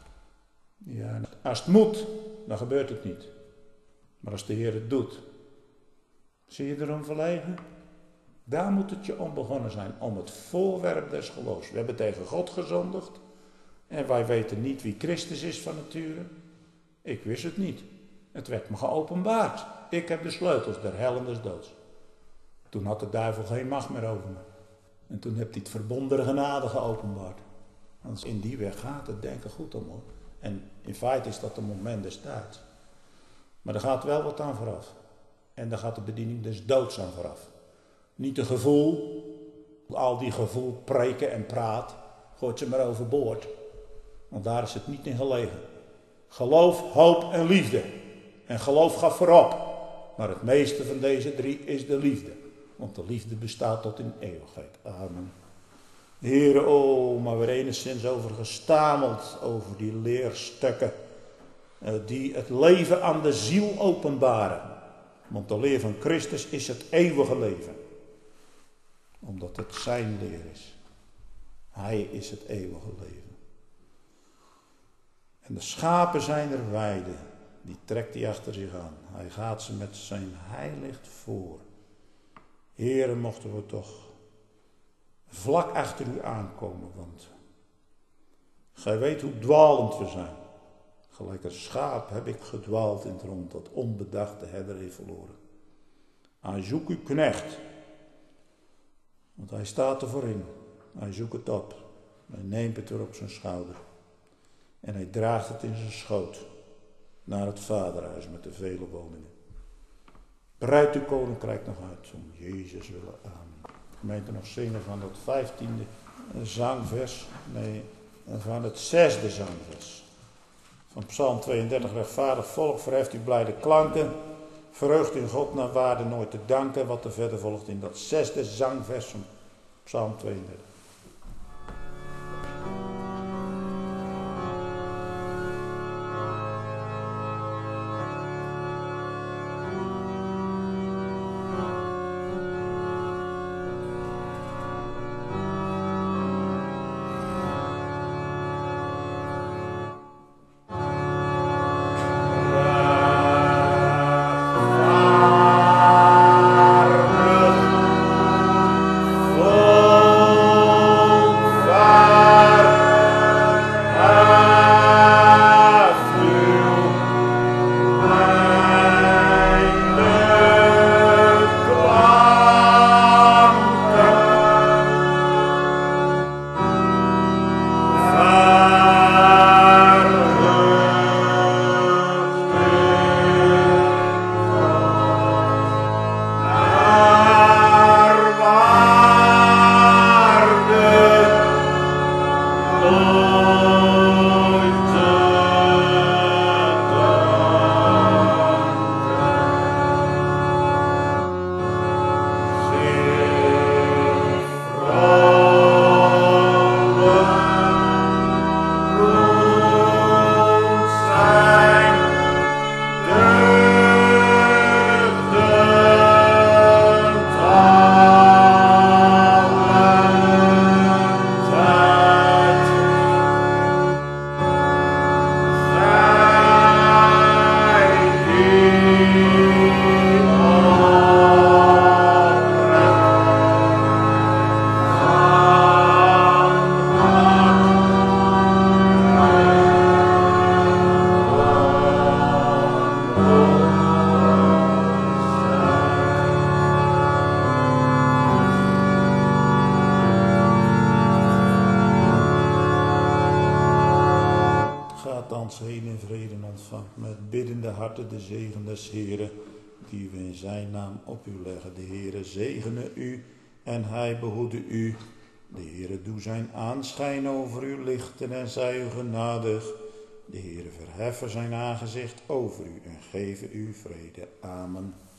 Ja, als het moet, dan gebeurt het niet. Maar als de Heer het doet. Zie je erom verlegen? Daar moet het je om begonnen zijn. Om het voorwerp des geloofs. We hebben tegen God gezondigd. En wij weten niet wie Christus is van nature. Ik wist het niet. Het werd me geopenbaard. Ik heb de sleutels der hel en des doods. Toen had de duivel geen macht meer over me. En toen heb hij het verbonden genade geopenbaard. Want in die weg gaat het, denk er goed om hoor. En in feite is dat een moment des tijds. Maar er gaat wel wat aan vooraf. En daar gaat de bediening des doods aan vooraf. Niet een gevoel. Al die gevoel preken en praat. Gooit ze maar overboord. Want daar is het niet in gelegen. Geloof, hoop en liefde. En geloof gaat voorop. Maar het meeste van deze drie is de liefde. Want de liefde bestaat tot in eeuwigheid. Amen. Heere, maar weer enigszins over gestameld. Over die leerstukken. Die het leven aan de ziel openbaren. Want de leer van Christus is het eeuwige leven. Omdat het zijn leer is. Hij is het eeuwige leven. En de schapen zijn er weide, die trekt hij achter zich aan. Hij gaat ze met zijn heilicht voor. Heere, mochten we toch vlak achter u aankomen, want gij weet hoe dwalend we zijn. Gelijk een schaap heb ik gedwaald in het rond, dat onbedachte herder heeft verloren. Hij zoekt uw knecht, want hij staat er voorin. Hij zoekt het op, hij neemt het weer op zijn schouder. En hij draagt het in zijn schoot naar het vaderhuis met de vele woningen. Breid uw koninkrijk nog uit, om Jezus willen. Amen. Gemeente, nog zingen van dat 15e zangvers, nee, van het 6e zangvers. Van Psalm 32, rechtvaardig volk, verheft u blijde klanken. Verheugt in God naar waarde nooit te danken. Wat er verder volgt in dat 6e zangvers van Psalm 32. Heen in vrede ontvangt met biddende harten de zegen des Heeren, die we in zijn naam op u leggen. De Heere zegene u en hij behoede u. De Heere doe zijn aanschijn over u lichten en zij u genadig. De Heere verheffen zijn aangezicht over u en geven u vrede. Amen.